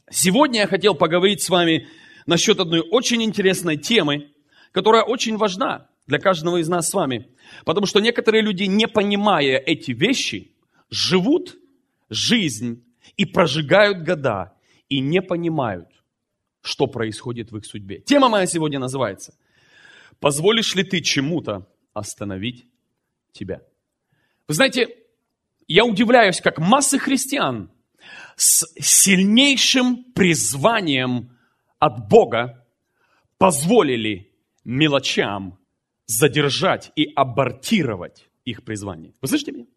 Сегодня я хотел поговорить с вами насчет одной очень интересной темы, которая очень важна для каждого из нас с вами. Потому что некоторые люди, не понимая эти вещи, живут жизнь и прожигают года, и не понимают, что происходит в их судьбе. Тема моя сегодня называется «Позволишь ли ты чему-то остановить тебя?» Вы знаете, я удивляюсь, как массы христиан с сильнейшим призванием от Бога позволили мелочам задержать и абортировать их призвание. Вы слышите меня?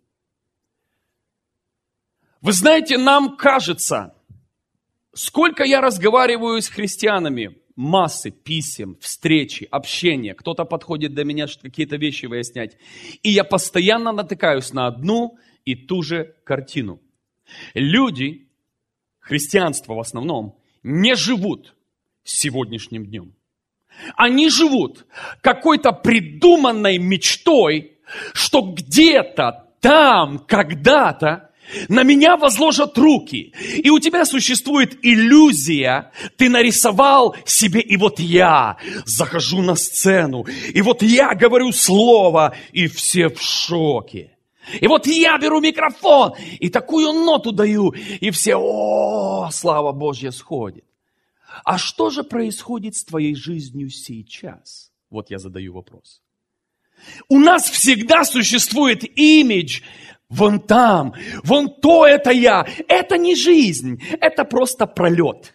Вы знаете, нам кажется, сколько я разговариваю с христианами, массы писем, встречи, общения, кто-то подходит до меня, чтобы какие-то вещи выяснять, и я постоянно натыкаюсь на одну и ту же картину. Люди, христианство в основном, не живут сегодняшним днем. Они живут какой-то придуманной мечтой, что где-то там, когда-то на меня возложат руки. И у тебя существует иллюзия, ты нарисовал себе, и вот я захожу на сцену, и вот я говорю слово, и все в шоке. И вот я беру микрофон, и такую ноту даю, и все, слава Божья, сходит. А что же происходит с твоей жизнью сейчас? Вот я задаю вопрос. У нас всегда существует имидж, вон там, вон то это я. Это не жизнь, это просто пролет.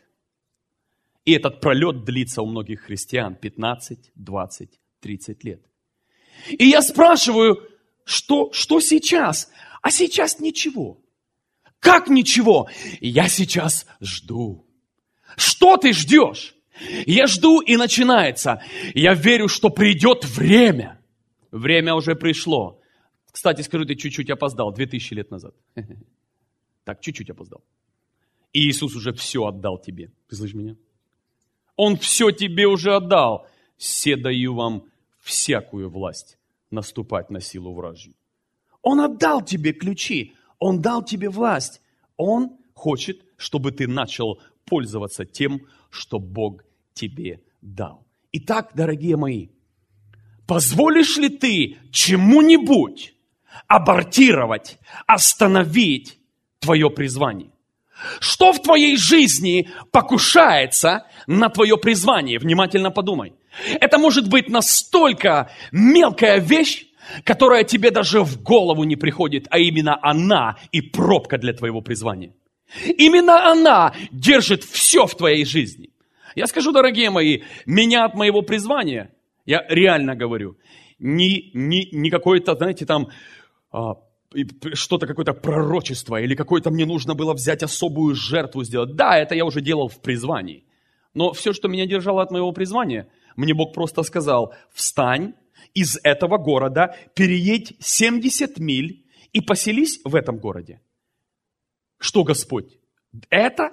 И этот пролет длится у многих христиан 15, 20, 30 лет. И я спрашиваю, что сейчас? А сейчас ничего. Как ничего? Я сейчас жду. Что ты ждешь? Я жду, и начинается. Я верю, что придет время. Время уже пришло. Кстати, скажу, ты чуть-чуть опоздал, 2000 лет назад. Так, чуть-чуть опоздал. И Иисус уже все отдал тебе. Ты слышишь меня? Он все тебе уже отдал. Се даю вам всякую власть наступать на силу вражью. Он отдал тебе ключи. Он дал тебе власть. Он хочет, чтобы ты начал пользоваться тем, что Бог тебе дал. Итак, дорогие мои, позволишь ли ты чему-нибудь абортировать, остановить твое призвание? Что в твоей жизни покушается на твое призвание? Внимательно подумай. Это может быть настолько мелкая вещь, которая тебе даже в голову не приходит, а именно она и пробка для твоего призвания. Именно она держит все в твоей жизни. Я скажу, дорогие мои, меня от моего призвания, я реально говорю, не какое-то, знаете, там, что-то, какое-то пророчество, или какое-то мне нужно было взять особую жертву сделать. Да, это я уже делал в призвании. Но все, что меня держало от моего призвания, мне Бог просто сказал: встань из этого города, переедь 70 миль и поселись в этом городе. Что, Господь? Это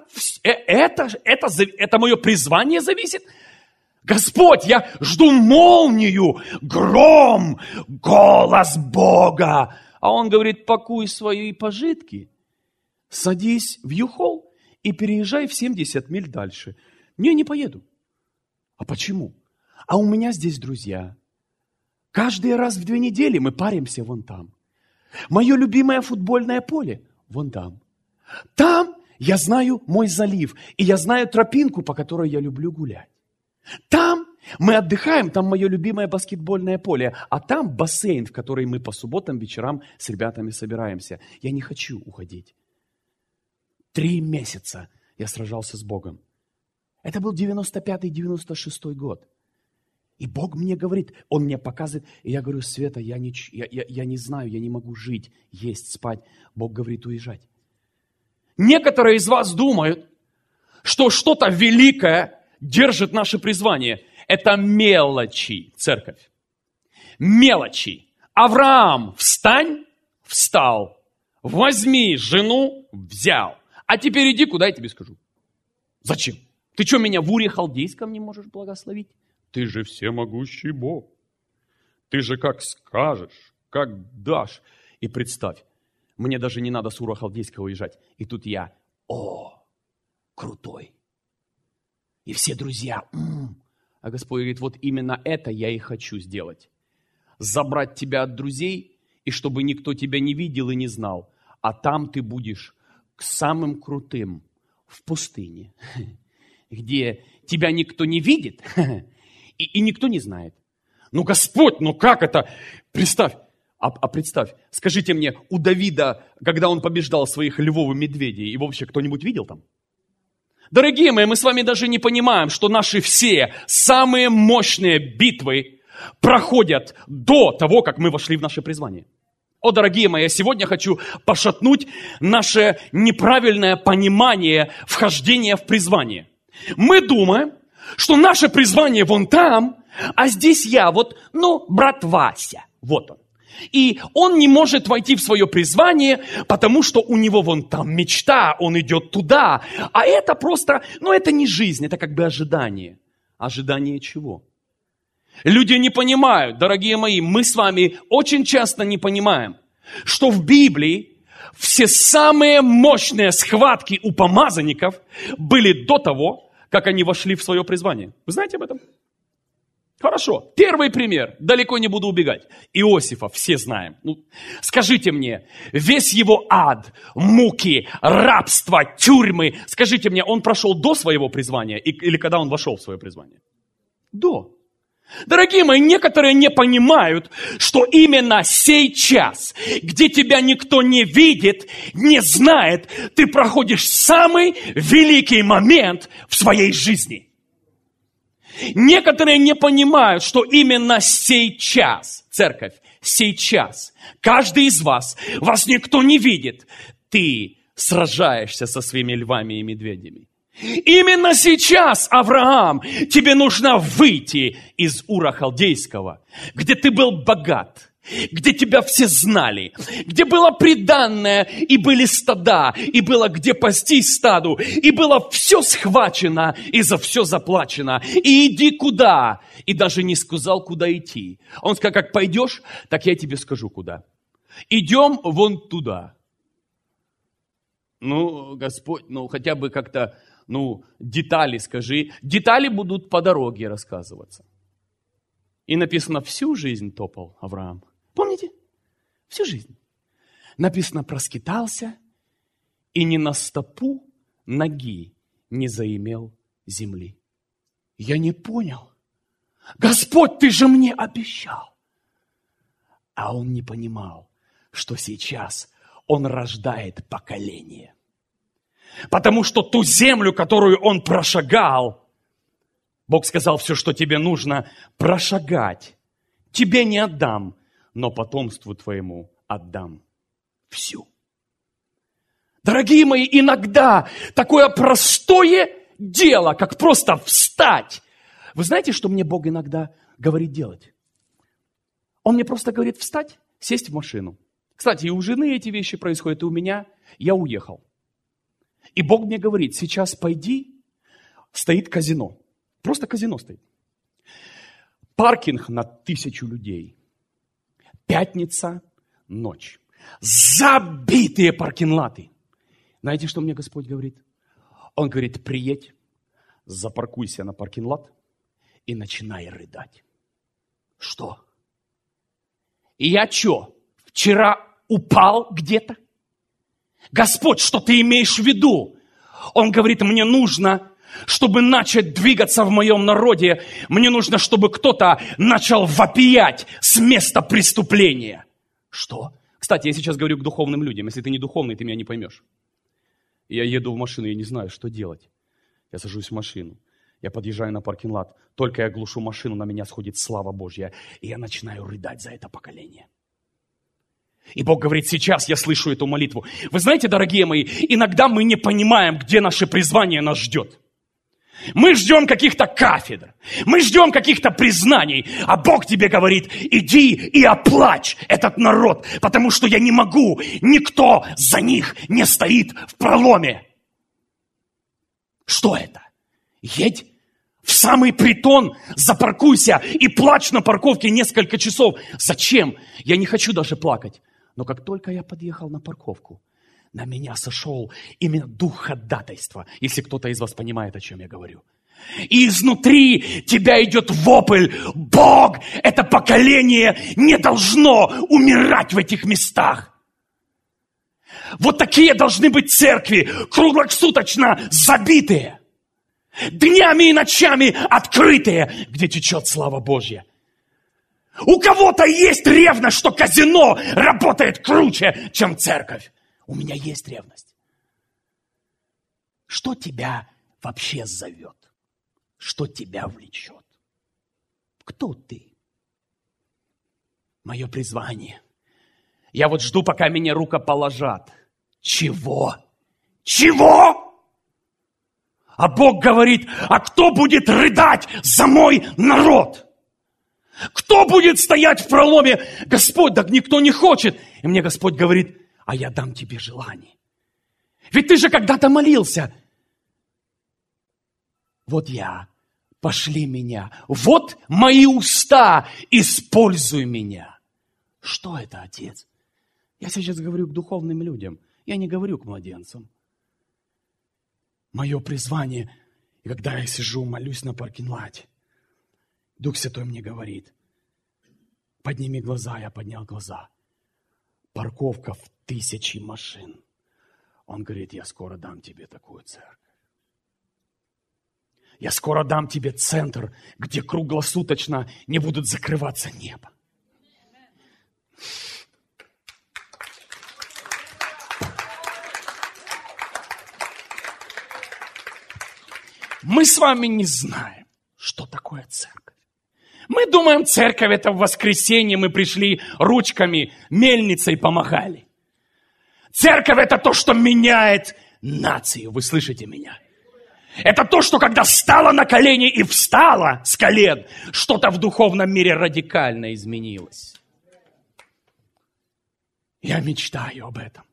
мое призвание зависит? Господь, я жду молнию, гром, голос Бога. А Он говорит: пакуй свои пожитки, садись в Юхол и переезжай в 70 миль дальше. Не поеду. А почему? А у меня здесь друзья. Каждый раз в 2 недели мы паримся вон там. Мое любимое футбольное поле вон там. Там я знаю мой залив, и я знаю тропинку, по которой я люблю гулять. Там мы отдыхаем, там мое любимое баскетбольное поле, а там бассейн, в который мы по субботам вечерам с ребятами собираемся. Я не хочу уходить. 3 месяца я сражался с Богом. Это был 95-96 год. И Бог мне говорит, Он мне показывает, и я говорю: Света, я не знаю, я не могу жить, есть, спать. Бог говорит: уезжать. Некоторые из вас думают, что что-то великое держит наше призвание. Это мелочи, церковь. Мелочи. Авраам, встань, встал. Возьми жену, взял. А теперь иди, куда я тебе скажу. Зачем? Ты что, меня в Уре Халдейском не можешь благословить? Ты же всемогущий Бог. Ты же как скажешь, как дашь. И представь, мне даже не надо с Ура Халдейского уезжать. И тут я, крутой. И все друзья, А Господь говорит, вот именно это я и хочу сделать. Забрать тебя от друзей, и чтобы никто тебя не видел и не знал. А там ты будешь к самым крутым в пустыне, где тебя никто не видит и никто не знает. Ну, Господь, ну как это? Представь. Представь, скажите мне, у Давида, когда он побеждал своих львов и медведей, его вообще кто-нибудь видел там? Дорогие мои, мы с вами даже не понимаем, что наши все самые мощные битвы проходят до того, как мы вошли в наше призвание. О, дорогие мои, я сегодня хочу пошатнуть наше неправильное понимание вхождения в призвание. Мы думаем, что наше призвание вон там, а здесь я, брат Вася, вот он. И он не может войти в свое призвание, потому что у него вон там мечта, он идет туда. А это просто, это не жизнь, это как бы ожидание. Ожидание чего? Люди не понимают, дорогие мои, мы с вами очень часто не понимаем, что в Библии все самые мощные схватки у помазанников были до того, как они вошли в свое призвание. Вы знаете об этом? Хорошо. Первый пример. Далеко не буду убегать. Иосифа все знаем. Скажите мне, весь его ад, муки, рабство, тюрьмы, скажите мне, он прошел до своего призвания или когда он вошел в свое призвание? До. Дорогие мои, некоторые не понимают, что именно сей час, где тебя никто не видит, не знает, ты проходишь самый великий момент в своей жизни. Некоторые не понимают, что именно сейчас, церковь, сейчас, каждый из вас никто не видит, ты сражаешься со своими львами и медведями. Именно сейчас, Авраам, тебе нужно выйти из Ура Халдейского, где ты был богат, где тебя все знали, где было приданное, и были стада, и было где пастись стаду, и было все схвачено, и за все заплачено. И иди куда? И даже не сказал, куда идти. Он сказал, как пойдешь, так я тебе скажу, куда. Идем вон туда. Господь, хотя бы как-то, детали скажи. Детали будут по дороге рассказываться. И написано, всю жизнь топал Авраам. Помните? Всю жизнь. Написано, проскитался и ни на стопу ноги не заимел земли. Я не понял. Господь, ты же мне обещал. А он не понимал, что сейчас он рождает поколение. Потому что ту землю, которую он прошагал, Бог сказал, все, что тебе нужно прошагать, тебе не отдам, но потомству твоему отдам всю. Дорогие мои, иногда такое простое дело, как просто встать. Вы знаете, что мне Бог иногда говорит делать? Он мне просто говорит встать, сесть в машину. Кстати, и у жены эти вещи происходят, и у меня. Я уехал. И Бог мне говорит, сейчас пойди, стоит казино. Просто казино стоит. Паркинг на 1000 людей. Пятница, ночь. Забитые паркинлаты. Знаете, что мне Господь говорит? Он говорит, приедь, запаркуйся на паркинлат и начинай рыдать. Что? И я что, вчера упал где-то? Господь, что ты имеешь в виду? Он говорит, мне нужно, чтобы начать двигаться в моем народе, мне нужно, чтобы кто-то начал вопиять с места преступления. Что? Кстати, я сейчас говорю к духовным людям. Если ты не духовный, ты меня не поймешь. Я еду в машину, я не знаю, что делать. Я сажусь в машину, я подъезжаю на паркинг-лот. Только я глушу машину, на меня сходит слава Божья, и я начинаю рыдать за это поколение. И Бог говорит, сейчас я слышу эту молитву. Вы знаете, дорогие мои, иногда мы не понимаем, где наше призвание нас ждет. Мы ждем каких-то кафедр, мы ждем каких-то признаний, а Бог тебе говорит, иди и оплачь этот народ, потому что я не могу, никто за них не стоит в проломе. Что это? Едь в самый притон, запаркуйся и плачь на парковке несколько часов. Зачем? Я не хочу даже плакать. Но как только я подъехал на парковку, на меня сошел именно дух ходатайства, если кто-то из вас понимает, о чем я говорю. И изнутри тебя идет вопль: Бог, это поколение не должно умирать в этих местах. Вот такие должны быть церкви, круглосуточно забитые, днями и ночами открытые, где течет слава Божья. У кого-то есть ревность, что казино работает круче, чем церковь. У меня есть ревность. Что тебя вообще зовет? Что тебя влечет? Кто ты? Мое призвание. Я вот жду, пока меня рукоположат. Чего? Чего? А Бог говорит: а кто будет рыдать за мой народ? Кто будет стоять в проломе? Господь, так никто не хочет. И мне Господь говорит: а я дам тебе желание. Ведь ты же когда-то молился. Вот я, пошли меня. Вот мои уста, используй меня. Что это, Отец? Я сейчас говорю к духовным людям. Я не говорю к младенцам. Мое призвание, и когда я сижу, молюсь на паркинг-лате, Дух Святой мне говорит: подними глаза. Я поднял глаза. Парковка в 1000 машин. Он говорит: я скоро дам тебе такую церковь. Я скоро дам тебе центр, где круглосуточно не будут закрываться небо. Мы с вами не знаем, что такое церковь. Мы думаем, церковь — это в воскресенье мы пришли ручками, мельницей помахали. Церковь — это то, что меняет нацию. Вы слышите меня? Это то, что когда стала на колени и встала с колен, что-то в духовном мире радикально изменилось. Я мечтаю об этом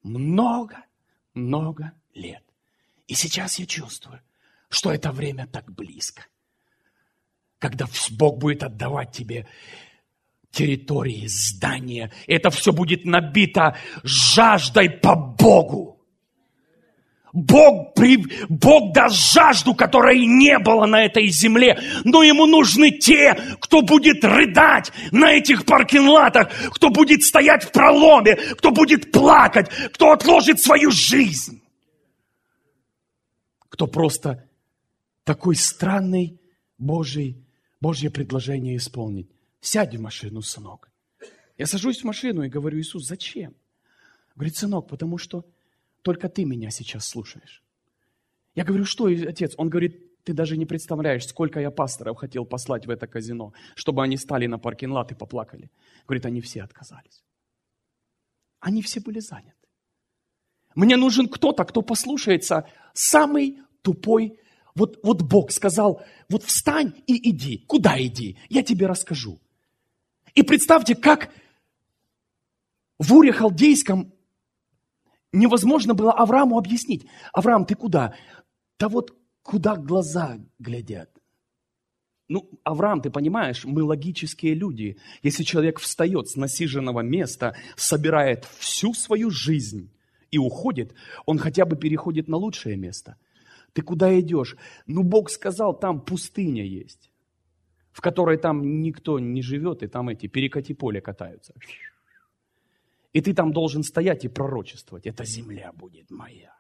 много лет. И сейчас я чувствую, что это время так близко. Когда Бог будет отдавать тебе территории, здания. Это все будет набито жаждой по Богу. Бог даст жажду, которой не было на этой земле. Но ему нужны те, кто будет рыдать на этих паркинг-латах, кто будет стоять в проломе, кто будет плакать, кто отложит свою жизнь. Кто просто такой странный Божье предложение исполнить. Сядь в машину, сынок. Я сажусь в машину и говорю: Иисус, зачем? Говорит: сынок, потому что только ты меня сейчас слушаешь. Я говорю: что, Отец? Он говорит: ты даже не представляешь, сколько я пасторов хотел послать в это казино, чтобы они стали на паркинг-лат и поплакали. Говорит: они все отказались. Они все были заняты. Мне нужен кто-то, кто послушается самый тупой. Вот Бог сказал: вот встань и иди. Куда иди? Я тебе расскажу. И представьте, как в Уре Халдейском невозможно было Аврааму объяснить: Авраам, ты куда? Да вот куда глаза глядят. Ну, Авраам, ты понимаешь, мы логические люди. Если человек встает с насиженного места, собирает всю свою жизнь и уходит, он хотя бы переходит на лучшее место. Ты куда идешь? Ну, Бог сказал, там пустыня есть, в которой там никто не живет, и там эти перекати поле катаются. И ты там должен стоять и пророчествовать: эта земля будет моя.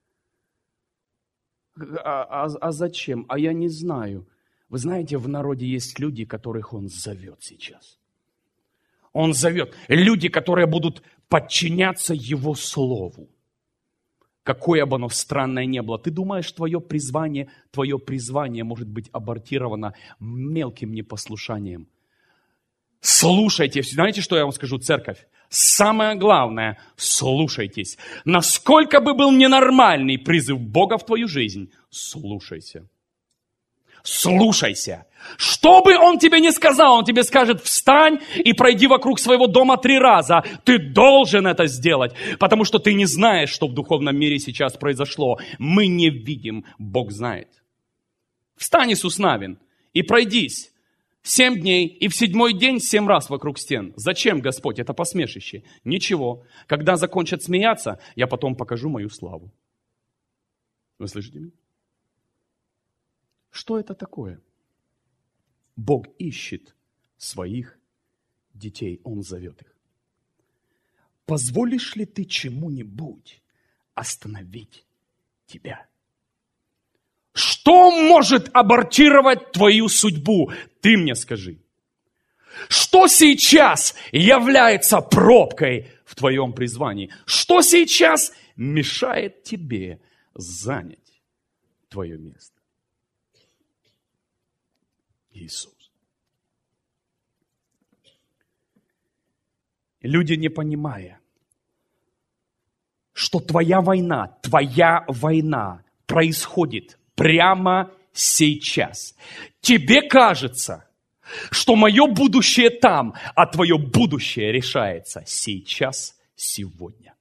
А зачем? А я не знаю. Вы знаете, в народе есть люди, которых Он зовет сейчас. Он зовет. Люди, которые будут подчиняться Его Слову. Какое бы оно странное ни было. Ты думаешь, твое призвание может быть абортировано мелким непослушанием. Слушайте. Знаете, что я вам скажу, церковь? Самое главное, слушайтесь. Насколько бы был ненормальный призыв Бога в твою жизнь, слушайся. Слушайся. Что бы Он тебе ни сказал, Он тебе скажет: встань и пройди вокруг своего дома 3 раза. Ты должен это сделать, потому что ты не знаешь, что в духовном мире сейчас произошло. Мы не видим, Бог знает. Встань, Иисус Навин, и пройдись 7 дней, и в 7-й день 7 раз вокруг стен. Зачем, Господь? Это посмешище. Ничего. Когда закончат смеяться, я потом покажу мою славу. Вы слышите меня? Что это такое? Бог ищет своих детей. Он зовет их. Позволишь ли ты чему-нибудь остановить тебя? Что может абортировать твою судьбу? Ты мне скажи. Что сейчас является пробкой в твоем призвании? Что сейчас мешает тебе занять твое место? Иисус. Люди, не понимая, что твоя война происходит прямо сейчас. Тебе кажется, что мое будущее там, а твое будущее решается сейчас, сегодня.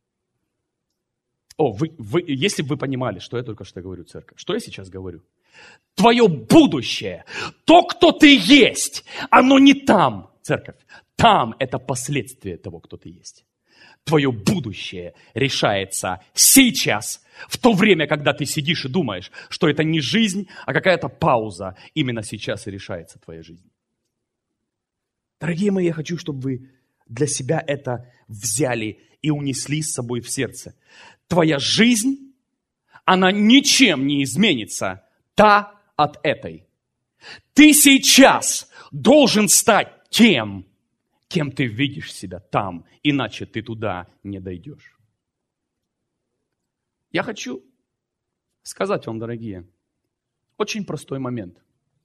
Если бы вы понимали, что я только что говорю, церковь, что я сейчас говорю? Твое будущее, то, кто ты есть, оно не там, церковь. Там это последствия того, кто ты есть. Твое будущее решается сейчас, в то время, когда ты сидишь и думаешь, что это не жизнь, а какая-то пауза. Именно сейчас и решается твоя жизнь. Дорогие мои, я хочу, чтобы вы для себя это взяли и унесли с собой в сердце. Твоя жизнь, она ничем не изменится, та от этой. Ты сейчас должен стать тем, кем ты видишь себя там, иначе ты туда не дойдешь. Я хочу сказать вам, дорогие, очень простой момент.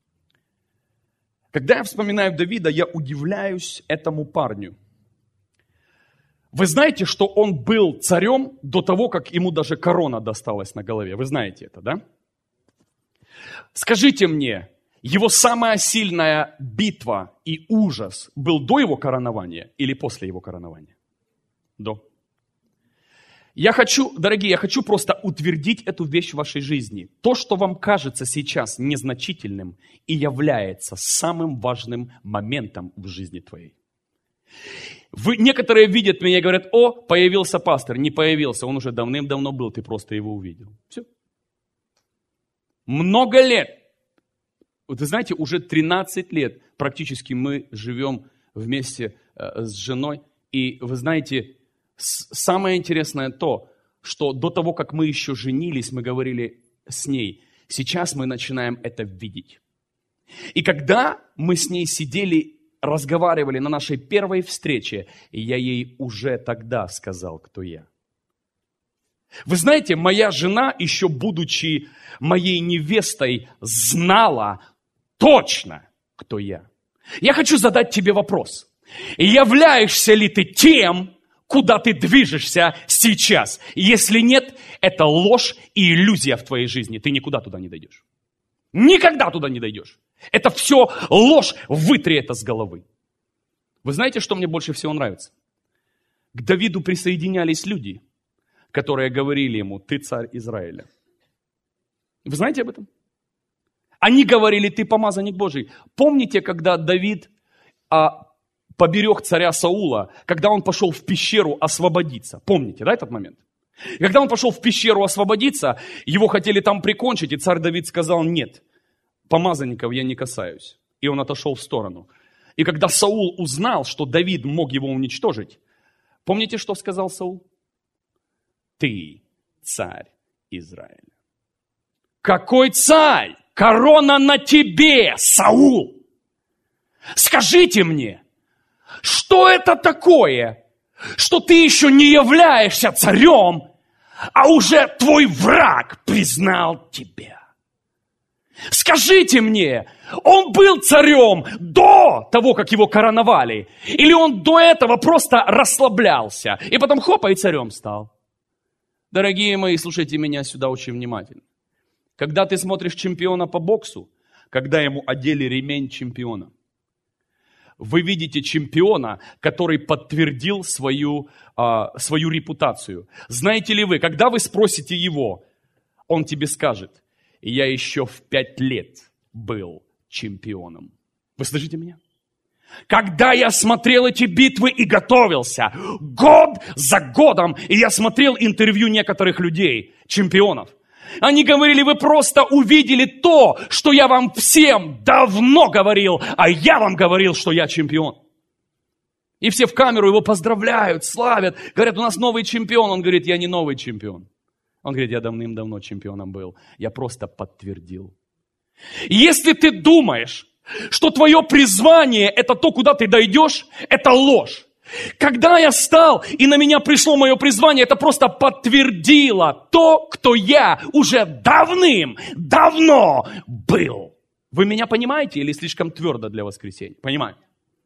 Когда я вспоминаю Давида, я удивляюсь этому парню. Вы знаете, что он был царем до того, как ему даже корона досталась на голове? Вы знаете это, да? Скажите мне, его самая сильная битва и ужас был до его коронования или после его коронования? До. Дорогие, я хочу просто утвердить эту вещь в вашей жизни. То, что вам кажется сейчас незначительным, и является самым важным моментом в жизни твоей. Некоторые видят меня и говорят: о, появился пастор. Не появился, он уже давным-давно был, ты просто его увидел. Все. Много лет. Вы знаете, уже 13 лет практически мы живем вместе с женой. И вы знаете, самое интересное то, что до того, как мы еще женились, мы говорили с ней. Сейчас мы начинаем это видеть. И когда мы с ней сидели, разговаривали на нашей первой встрече, я ей уже тогда сказал, кто я. Вы знаете, моя жена, еще будучи моей невестой, знала точно, кто я. Я хочу задать тебе вопрос. Являешься ли ты тем, куда ты движешься сейчас? Если нет, это ложь и иллюзия в твоей жизни. Ты никуда туда не дойдешь. Никогда туда не дойдешь. Это все ложь. Вытри это с головы. Вы знаете, что мне больше всего нравится? К Давиду присоединялись люди, которые говорили ему: ты царь Израиля. Вы знаете об этом? Они говорили: ты помазанник Божий. Помните, когда Давид поберег царя Саула, когда он пошел в пещеру освободиться? Помните, да, этот момент? И когда он пошел в пещеру освободиться, его хотели там прикончить, и царь Давид сказал: нет, помазанников я не касаюсь. И он отошел в сторону. И когда Саул узнал, что Давид мог его уничтожить, помните, что сказал Саул? Ты царь Израиля. Какой царь? Корона на тебе, Саул! Скажите мне, что это такое, что ты еще не являешься царем, а уже твой враг признал тебя? Скажите мне, он был царем до того, как его короновали? Или он до этого просто расслаблялся и потом хопа и царем стал? Дорогие мои, слушайте меня сюда очень внимательно. Когда ты смотришь чемпиона по боксу, когда ему одели ремень чемпиона, вы видите чемпиона, который подтвердил свою репутацию. Знаете ли вы, когда вы спросите его, он тебе скажет: я еще в 5 лет был чемпионом. Вы слышите меня? Когда я смотрел эти битвы и готовился, год за годом, и я смотрел интервью некоторых людей, чемпионов, они говорили, вы просто увидели то, что я вам всем давно говорил, а я вам говорил, что я чемпион. И все в камеру его поздравляют, славят, говорят, у нас новый чемпион. Он говорит, я не новый чемпион. Он говорит, я давным-давно чемпионом был, я просто подтвердил. Если ты думаешь, что твое призвание – это то, куда ты дойдешь, это ложь. Когда я стал, и на меня пришло мое призвание, это просто подтвердило то, кто я уже давным-давно был. Вы меня понимаете или слишком твердо для воскресенья? Понимаете?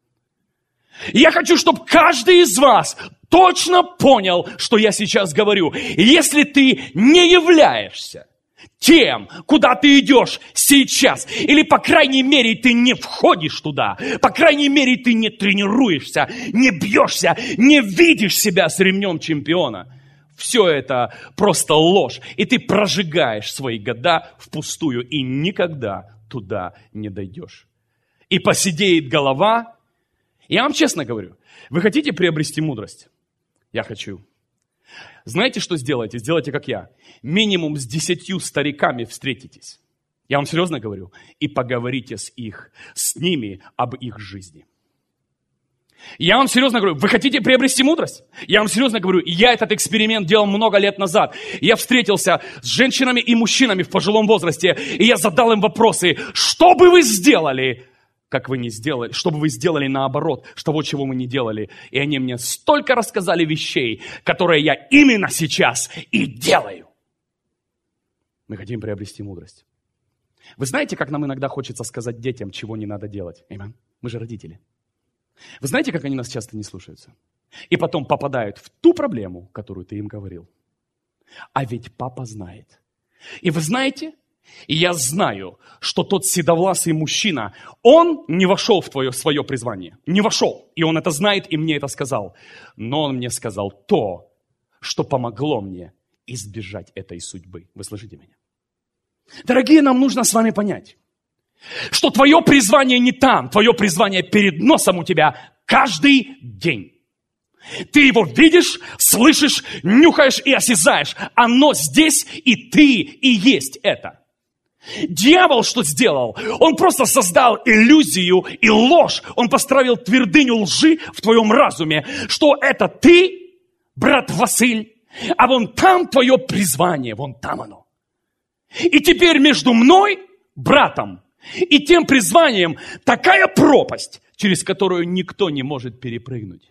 Я хочу, чтобы каждый из вас точно понял, что я сейчас говорю. Если ты не являешься тем, куда ты идешь сейчас, или, по крайней мере, ты не входишь туда, по крайней мере, ты не тренируешься, не бьешься, не видишь себя с ремнем чемпиона, все это просто ложь, и ты прожигаешь свои года впустую, и никогда туда не дойдешь. И посидеет голова. Я вам честно говорю, вы хотите приобрести мудрость? Я хочу. Знаете, что сделайте? Сделайте, как я. Минимум с 10 стариками встретитесь. Я вам серьезно говорю. И поговорите с ними об их жизни. Я вам серьезно говорю, вы хотите приобрести мудрость? Я вам серьезно говорю, я этот эксперимент делал много лет назад. Я встретился с женщинами и мужчинами в пожилом возрасте, и я задал им вопросы, что бы вы сделали, как вы не сделали, что бы вы сделали наоборот, того, чего мы не делали. И они мне столько рассказали вещей, которые я именно сейчас и делаю. Мы хотим приобрести мудрость. Вы знаете, как нам иногда хочется сказать детям, чего не надо делать? Аминь. Мы же родители. Вы знаете, как они нас часто не слушаются? И потом попадают в ту проблему, которую ты им говорил. А ведь папа знает. И вы знаете, и я знаю, что тот седовласый мужчина, он не вошел в свое призвание. Не вошел. И он это знает, и мне это сказал. Но он мне сказал то, что помогло мне избежать этой судьбы. Вы слышите меня? Дорогие, нам нужно с вами понять, что твое призвание не там, твое призвание перед носом у тебя каждый день. Ты его видишь, слышишь, нюхаешь и осязаешь. Оно здесь, и ты и есть это. Дьявол что сделал? Он просто создал иллюзию и ложь. Он поставил твердыню лжи в твоем разуме, что это ты, брат Василь, а вон там твое призвание, вон там оно. И теперь между мной, братом, и тем призванием такая пропасть, через которую никто не может перепрыгнуть.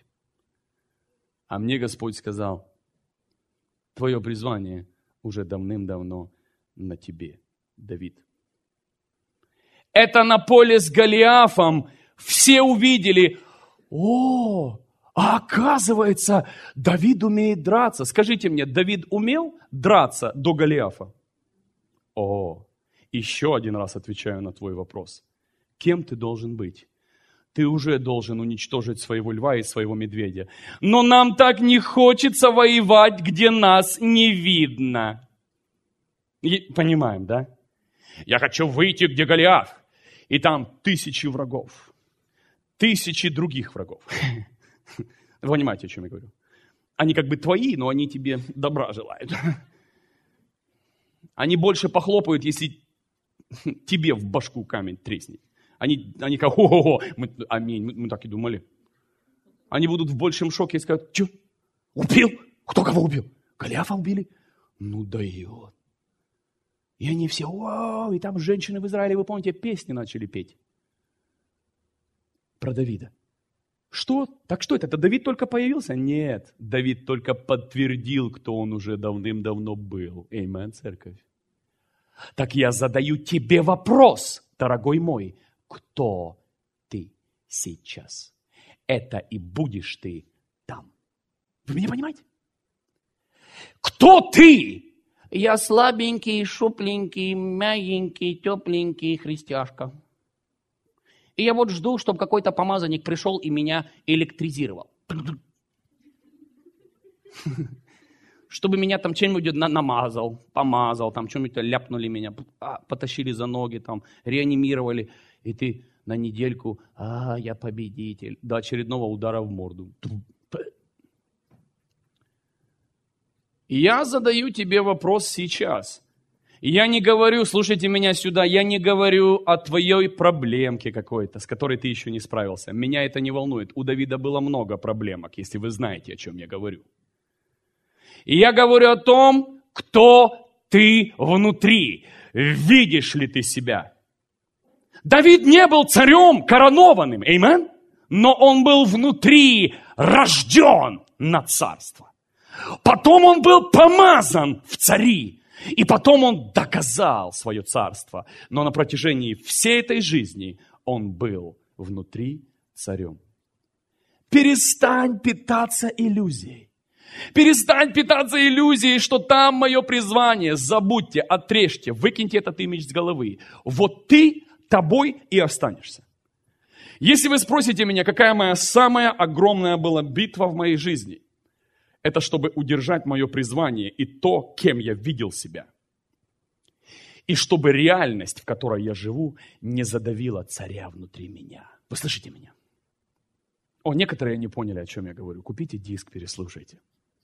А мне Господь сказал, твое призвание уже давным-давно на тебе, Давид. Это на поле с Голиафом все увидели, а оказывается, Давид умеет драться. Скажите мне, Давид умел драться до Голиафа? Еще один раз отвечаю на твой вопрос. Кем ты должен быть? Ты уже должен уничтожить своего льва и своего медведя. Но нам так не хочется воевать, где нас не видно. Понимаем, да? Я хочу выйти, где Голиаф. И там 1000 врагов. 1000 других врагов. Вы понимаете, о чем я говорю? Они как бы твои, но они тебе добра желают. Они больше похлопают, если тебе в башку камень треснет. Они как, аминь, мы так и думали. Они будут в большем шоке и скажут, что, убил? Кто кого убил? Голиафа убили? Ну дает. И они все, и там женщины в Израиле, вы помните, песни начали петь. Про Давида. Что? Так что это Давид только появился? Нет, Давид только подтвердил, кто он уже давным-давно был. Аминь, церковь. Так я задаю тебе вопрос, дорогой мой. Кто ты сейчас? Это и будешь ты там. Вы меня понимаете? Кто ты? Я слабенький, шупленький, мягенький, тепленький христиашка. И я вот жду, чтобы какой-то помазанник пришел и меня электризировал. Чтобы меня там чем-нибудь намазал, помазал, там что-нибудь ляпнули меня, потащили за ноги, там, реанимировали. И ты на недельку, я победитель, до очередного удара в морду. И я задаю тебе вопрос сейчас. Я не говорю, слушайте меня сюда, я не говорю о твоей проблемке какой-то, с которой ты еще не справился. Меня это не волнует. У Давида было много проблемок, если вы знаете, о чем я говорю. И я говорю о том, кто ты внутри. Видишь ли ты себя? Давид не был царем коронованным, аминь, но он был внутри рожден на царство. Потом он был помазан в цари. И потом он доказал свое царство. Но на протяжении всей этой жизни он был внутри царем. Перестань питаться иллюзией. Перестань питаться иллюзией, что там мое призвание. Забудьте, отрежьте, выкиньте этот имидж с головы. Вот ты тобой и останешься. Если вы спросите меня, какая моя самая огромная была битва в моей жизни, это чтобы удержать мое призвание и то, кем я видел себя. И чтобы реальность, в которой я живу, не задавила царя внутри меня. Вы слышите меня? Некоторые не поняли, о чем я говорю. Купите диск, переслушайте.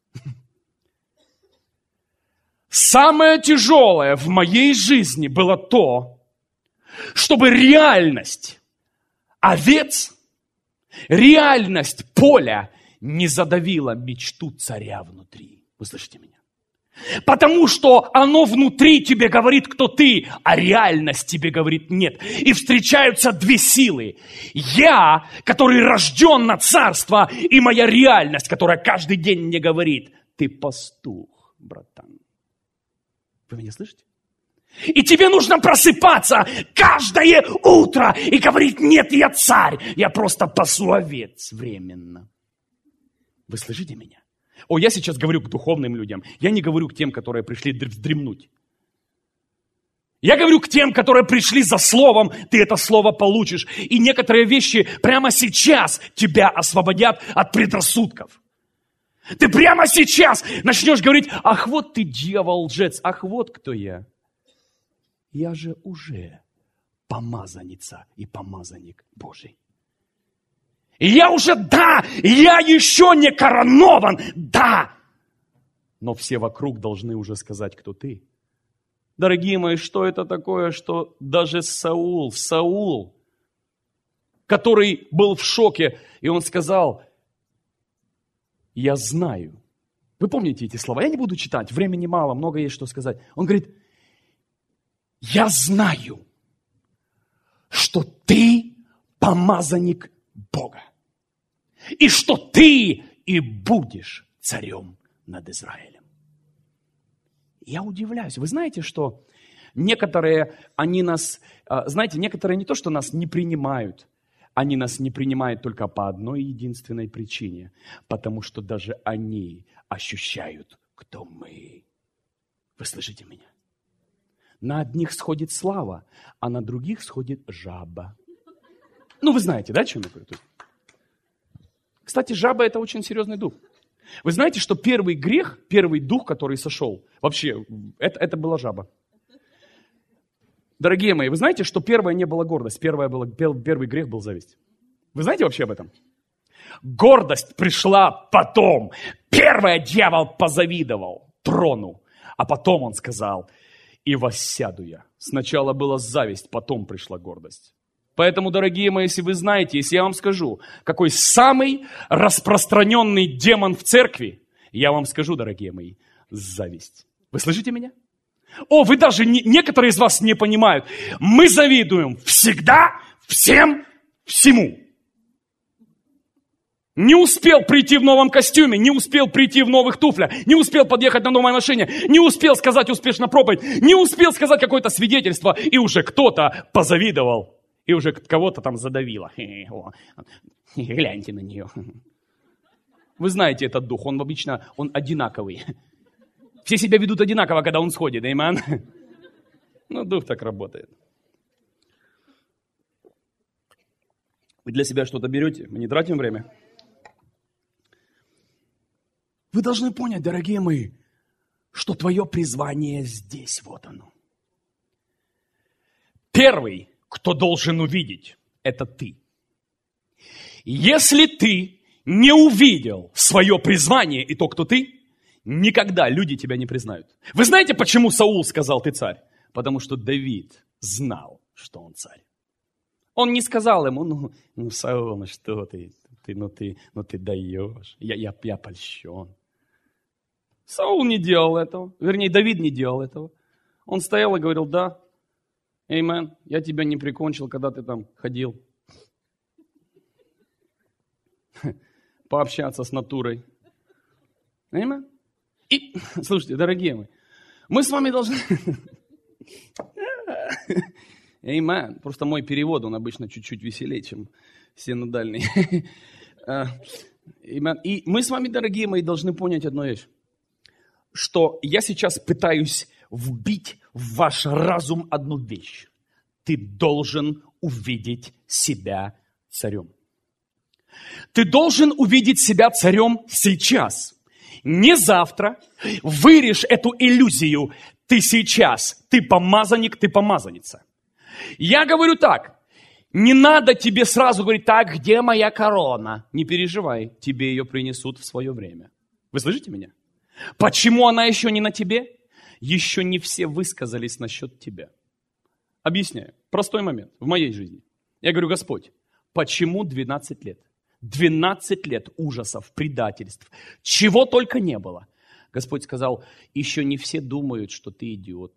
Самое тяжелое в моей жизни было то, чтобы реальность овец, реальность поля не задавила мечту царя внутри. Вы слышите меня? Потому что оно внутри тебе говорит, кто ты, а реальность тебе говорит нет. И встречаются две силы. Я, который рожден на царство, и моя реальность, которая каждый день мне говорит, ты пастух, братан. Вы меня слышите? И тебе нужно просыпаться каждое утро и говорить, нет, я царь, я просто пасу овец временно. Вы слышите меня? Я сейчас говорю к духовным людям. Я не говорю к тем, которые пришли вздремнуть. Я говорю к тем, которые пришли за словом, ты это слово получишь. И некоторые вещи прямо сейчас тебя освободят от предрассудков. Ты прямо сейчас начнешь говорить, ах, вот ты дьявол, лжец, ах, вот кто я. Я же уже помазанница и помазанник Божий. Я уже, я еще не коронован, но все вокруг должны уже сказать, кто ты. Дорогие мои, что это такое, что даже Саул, который был в шоке, и он сказал, я знаю. Вы помните эти слова? Я не буду читать, времени мало, много есть что сказать. Он говорит, я знаю, что ты помазанник Бога. И что ты и будешь царем над Израилем. Я удивляюсь. Вы знаете, что некоторые, некоторые не то, что нас не принимают, они нас не принимают только по одной единственной причине, потому что даже они ощущают, кто мы. Вы слышите меня? На одних сходит слава, а на других сходит жаба. Вы знаете, да, о чем я говорю? Кстати, жаба – это очень серьезный дух. Вы знаете, что первый грех, первый дух, который сошел, вообще, это была жаба. Дорогие мои, вы знаете, что первое не была гордость, первый грех был зависть. Вы знаете вообще об этом? Гордость пришла потом. Первое дьявол позавидовал трону, а потом он сказал, и воссяду я. Сначала была зависть, потом пришла гордость. Поэтому, дорогие мои, если вы знаете, если я вам скажу, какой самый распространенный демон в церкви, я вам скажу, дорогие мои, зависть. Вы слышите меня? Вы даже, некоторые из вас не понимают. Мы завидуем всегда, всем, всему. Не успел прийти в новом костюме, не успел прийти в новых туфлях, не успел подъехать на новой машине, не успел сказать успешно проповедь, не успел сказать какое-то свидетельство, и уже кто-то позавидовал. И уже кого-то там задавило. Гляньте на нее. Вы знаете этот дух, он обычно одинаковый. Все себя ведут одинаково, когда он сходит, аминь. Дух так работает. Вы для себя что-то берете, мы не тратим время. Вы должны понять, дорогие мои, что твое призвание здесь, вот оно. Первый, кто должен увидеть это ты. Если ты не увидел свое призвание и то, кто ты, никогда люди тебя не признают. Вы знаете, почему Саул сказал «ты царь»? Потому что Давид знал, что он царь. Он не сказал ему, Саул, ну что ты даешь, я польщен. Саул не делал этого, вернее, Давид не делал этого. Он стоял и говорил, да, Эймен, я тебя не прикончил, когда ты там ходил пообщаться с натурой. Эймен? И, слушайте, дорогие мои, мы с вами должны... Эймен. Просто мой перевод, он обычно чуть-чуть веселее, чем синодальный. И мы с вами, дорогие мои, должны понять одну вещь. Что я сейчас пытаюсь вбить в ваш разум одну вещь. Ты должен увидеть себя царем. Ты должен увидеть себя царем сейчас. Не завтра. Вырежь эту иллюзию. Ты сейчас. Ты помазанник, ты помазанница. Я говорю так. Не надо тебе сразу говорить, так, где моя корона? Не переживай, тебе ее принесут в свое время. Вы слышите меня? Почему она еще не на тебе? Еще не все высказались насчет тебя. Объясняю. Простой момент в моей жизни. Я говорю, Господь, почему 12 лет? 12 лет ужасов, предательств, чего только не было. Господь сказал, еще не все думают, что ты идиот.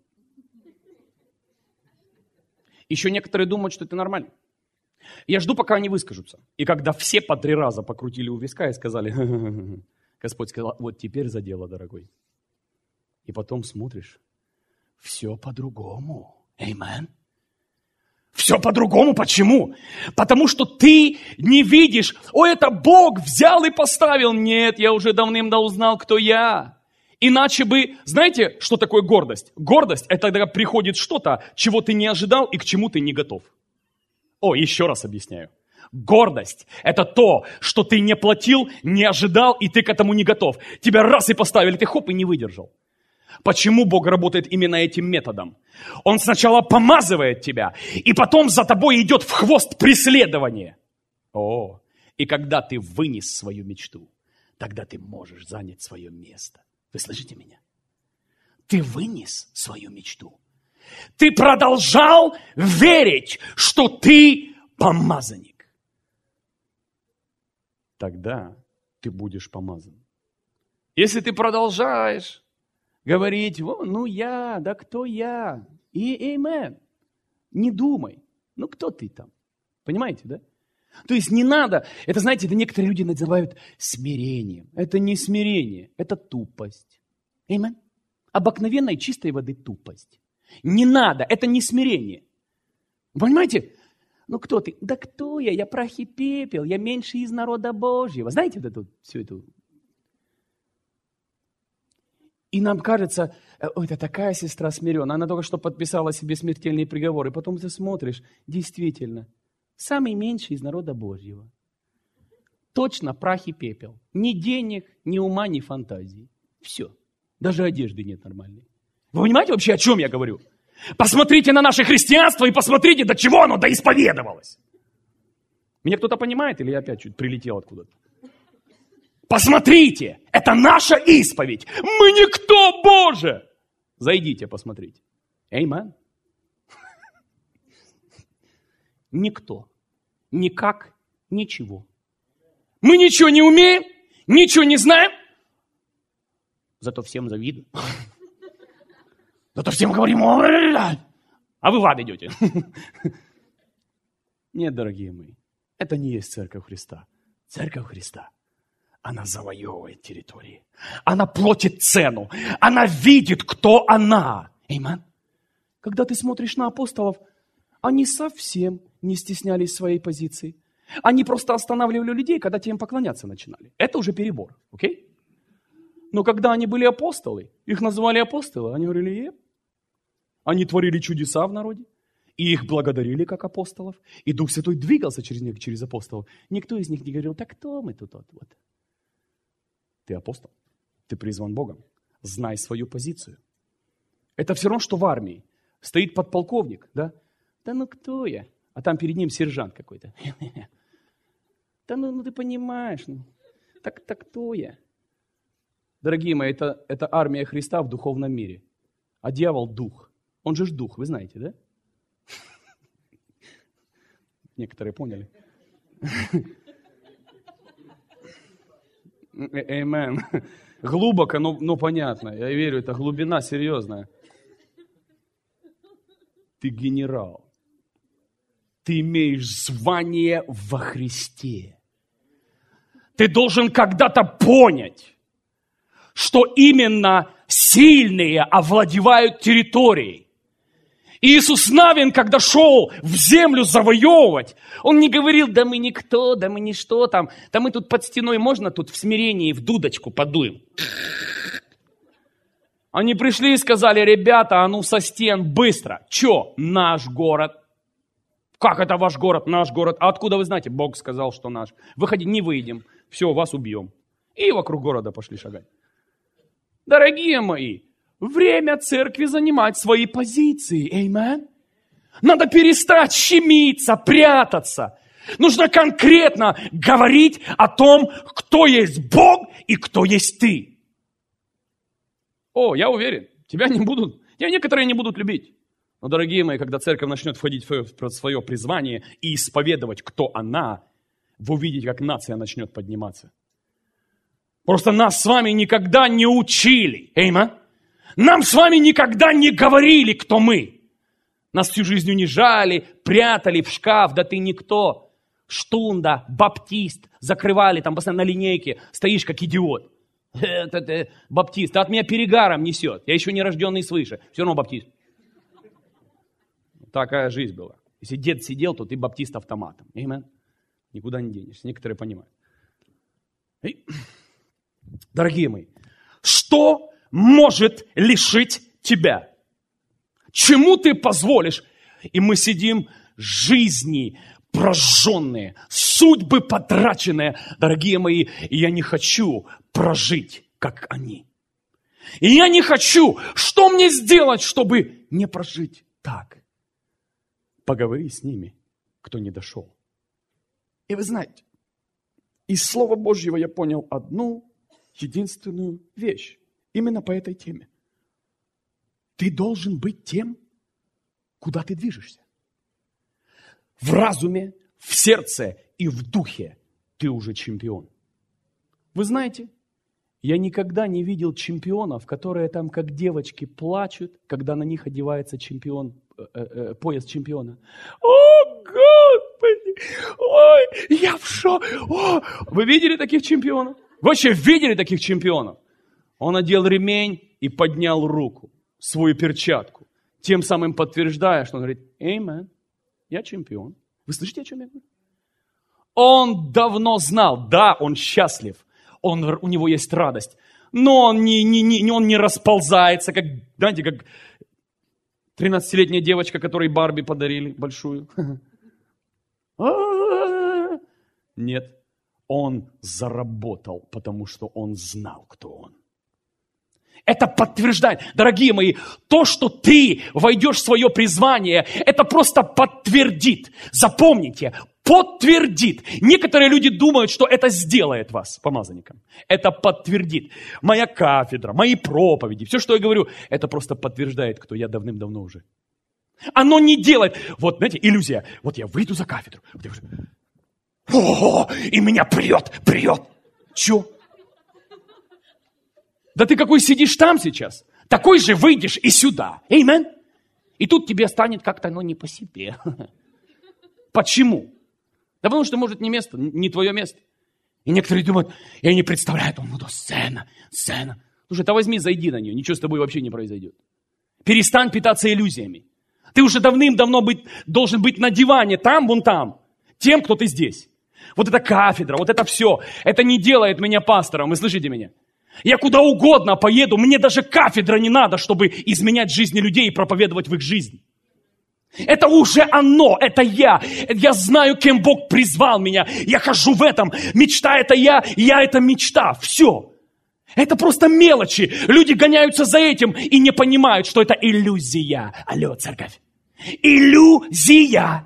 Еще некоторые думают, что ты нормальный. Я жду, пока они выскажутся. И когда все по 3 раза покрутили у виска и сказали, Господь сказал, вот теперь за дело, дорогой. И потом смотришь, все по-другому. Аминь. Все по-другому. Почему? Потому что ты не видишь, это Бог взял и поставил. Нет, я уже давным-давно узнал, кто я. Иначе бы, знаете, что такое гордость? Гордость – это когда приходит что-то, чего ты не ожидал и к чему ты не готов. Еще раз объясняю. Гордость – это то, что ты не платил, не ожидал, и ты к этому не готов. Тебя раз и поставили, ты хоп и не выдержал. Почему Бог работает именно этим методом? Он сначала помазывает тебя, и потом за тобой идет в хвост преследование. И когда ты вынес свою мечту, тогда ты можешь занять свое место. Вы слышите меня? Ты вынес свою мечту. Ты продолжал верить, что ты помазанник. Тогда ты будешь помазан. Если ты продолжаешь говорить, кто я? И амен. Не думай. Кто ты там? Понимаете, да? То есть не надо, это, знаете, это некоторые люди называют смирением. Это не смирение, это тупость. Амен. Обыкновенной чистой воды тупость. Не надо, это не смирение. Понимаете? Кто ты? Да кто я? Я прах и пепел, я меньше из народа Божьего. Знаете всю эту? И нам кажется, это такая сестра смиренная, она только что подписала себе смертельный приговор. И потом ты смотришь, действительно, самый меньший из народа Божьего. Точно прах и пепел. Ни денег, ни ума, ни фантазии. Все. Даже одежды нет нормальной. Вы понимаете вообще, о чем я говорю? Посмотрите на наше христианство и посмотрите, до чего оно доисповедовалось. Меня кто-то понимает или я опять чуть прилетел откуда-то? Посмотрите, это наша исповедь. Мы никто, Боже. Зайдите, посмотрите. Аминь. Никто. Никак, ничего. Мы ничего не умеем, ничего не знаем. Зато всем завидуем. Зато всем говорим, а вы в ад идете. Нет, дорогие мои, это не есть Церковь Христа. Церковь Христа, она завоевывает территории. Она платит цену. Она видит, кто она. Аминь. Когда ты смотришь на апостолов, они совсем не стеснялись своей позиции. Они просто останавливали людей, когда те им поклоняться начинали. Это уже перебор, окей? Но когда они были апостолы, их называли апостолы, они говорили, они творили чудеса в народе, и их благодарили как апостолов, и Дух Святой двигался через них, через апостолов. Никто из них не говорил, так кто мы тут вот? Ты апостол, ты призван Богом, знай свою позицию. Это все равно, что в армии стоит подполковник, да? Да кто я? А там перед ним сержант какой-то. Да ну ты понимаешь, так кто я? Дорогие мои, это армия Христа в духовном мире. А дьявол дух. Он же дух, вы знаете, да? Некоторые поняли. Амен. Глубоко, но понятно. Я верю, это глубина серьезная. Ты генерал. Ты имеешь звание во Христе. Ты должен когда-то понять, что именно сильные овладевают территорией. Иисус Навин, когда шел в землю завоевывать, он не говорил, да мы никто, да мы ничто там, да мы тут под стеной, можно тут в смирении в дудочку подуем? Они пришли и сказали, ребята, а ну со стен быстро. Че? Наш город. Как это ваш город? Наш город. А откуда вы знаете? Бог сказал, что наш. Выходи, не выйдем. Все, вас убьем. И вокруг города пошли шагать. Дорогие мои, время церкви занимать свои позиции. Аминь. Надо перестать щемиться, прятаться. Нужно конкретно говорить о том, кто есть Бог и кто есть ты. О, я уверен, тебя некоторые не будут любить. Но, дорогие мои, когда церковь начнет входить в свое призвание и исповедовать, кто она, вы увидите, как нация начнет подниматься. Просто нас с вами никогда не учили. Аминь. Нам с вами никогда не говорили, кто мы. Нас всю жизнь унижали, прятали в шкаф, да ты никто. Штунда, баптист, закрывали там постоянно на линейке, стоишь как идиот. Это баптист, а от меня перегаром несет. Я еще не рожденный свыше, все равно баптист. Такая жизнь была. Если дед сидел, то ты баптист автоматом. Аминь. Никуда не денешься. Некоторые понимают. Дорогие мои, что может лишить тебя? Чему ты позволишь? И мы сидим, жизни прожженные, судьбы потраченные. Дорогие мои, я не хочу прожить, как они. И я не хочу, что мне сделать, чтобы не прожить так? Поговори с ними, кто не дошел. И вы знаете, из Слова Божьего я понял одну единственную вещь. Именно по этой теме. Ты должен быть тем, куда ты движешься. В разуме, в сердце и в духе ты уже чемпион. Вы знаете, я никогда не видел чемпионов, которые там как девочки плачут, когда на них одевается пояс чемпиона. О, Господи! Ой, я в шоке! Вы видели таких чемпионов? Вы вообще видели таких чемпионов? Он одел ремень и поднял руку, свою перчатку, тем самым подтверждая, что он говорит, «Аминь, я чемпион». Вы слышите, о чем я говорю? Он давно знал, да, он счастлив, у него есть радость, но он не расползается, как, знаете, как 13-летняя девочка, которой Барби подарили, большую. Нет, он заработал, потому что он знал, кто он. Это подтверждает, дорогие мои, то, что ты войдешь в свое призвание, это просто подтвердит. Запомните, подтвердит. Некоторые люди думают, что это сделает вас помазанником. Это подтвердит. Моя кафедра, мои проповеди, все, что я говорю, это просто подтверждает, кто я давным-давно уже. Оно не делает. Вот, знаете, иллюзия. Вот я выйду за кафедру. И меня прет. Че? Да ты какой сидишь там сейчас, такой же выйдешь и сюда. Аминь. И тут тебе станет как-то, не по себе. Почему? Да потому что, может, не место, не твое место. И некоторые думают, я не представляю, сцена. Слушай, возьми, зайди на нее, ничего с тобой вообще не произойдет. Перестань питаться иллюзиями. Ты уже давным-давно должен быть на диване, вон там, тем, кто ты здесь. Вот эта кафедра, вот это все, это не делает меня пастором, вы слышите меня? Я куда угодно поеду, мне даже кафедра не надо, чтобы изменять жизни людей и проповедовать в их жизни. Это уже оно, это я. Я знаю, кем Бог призвал меня. Я хожу в этом. Мечта это я это мечта. Все. Это просто мелочи. Люди гоняются за этим и не понимают, что это иллюзия. Алло, церковь. Иллюзия.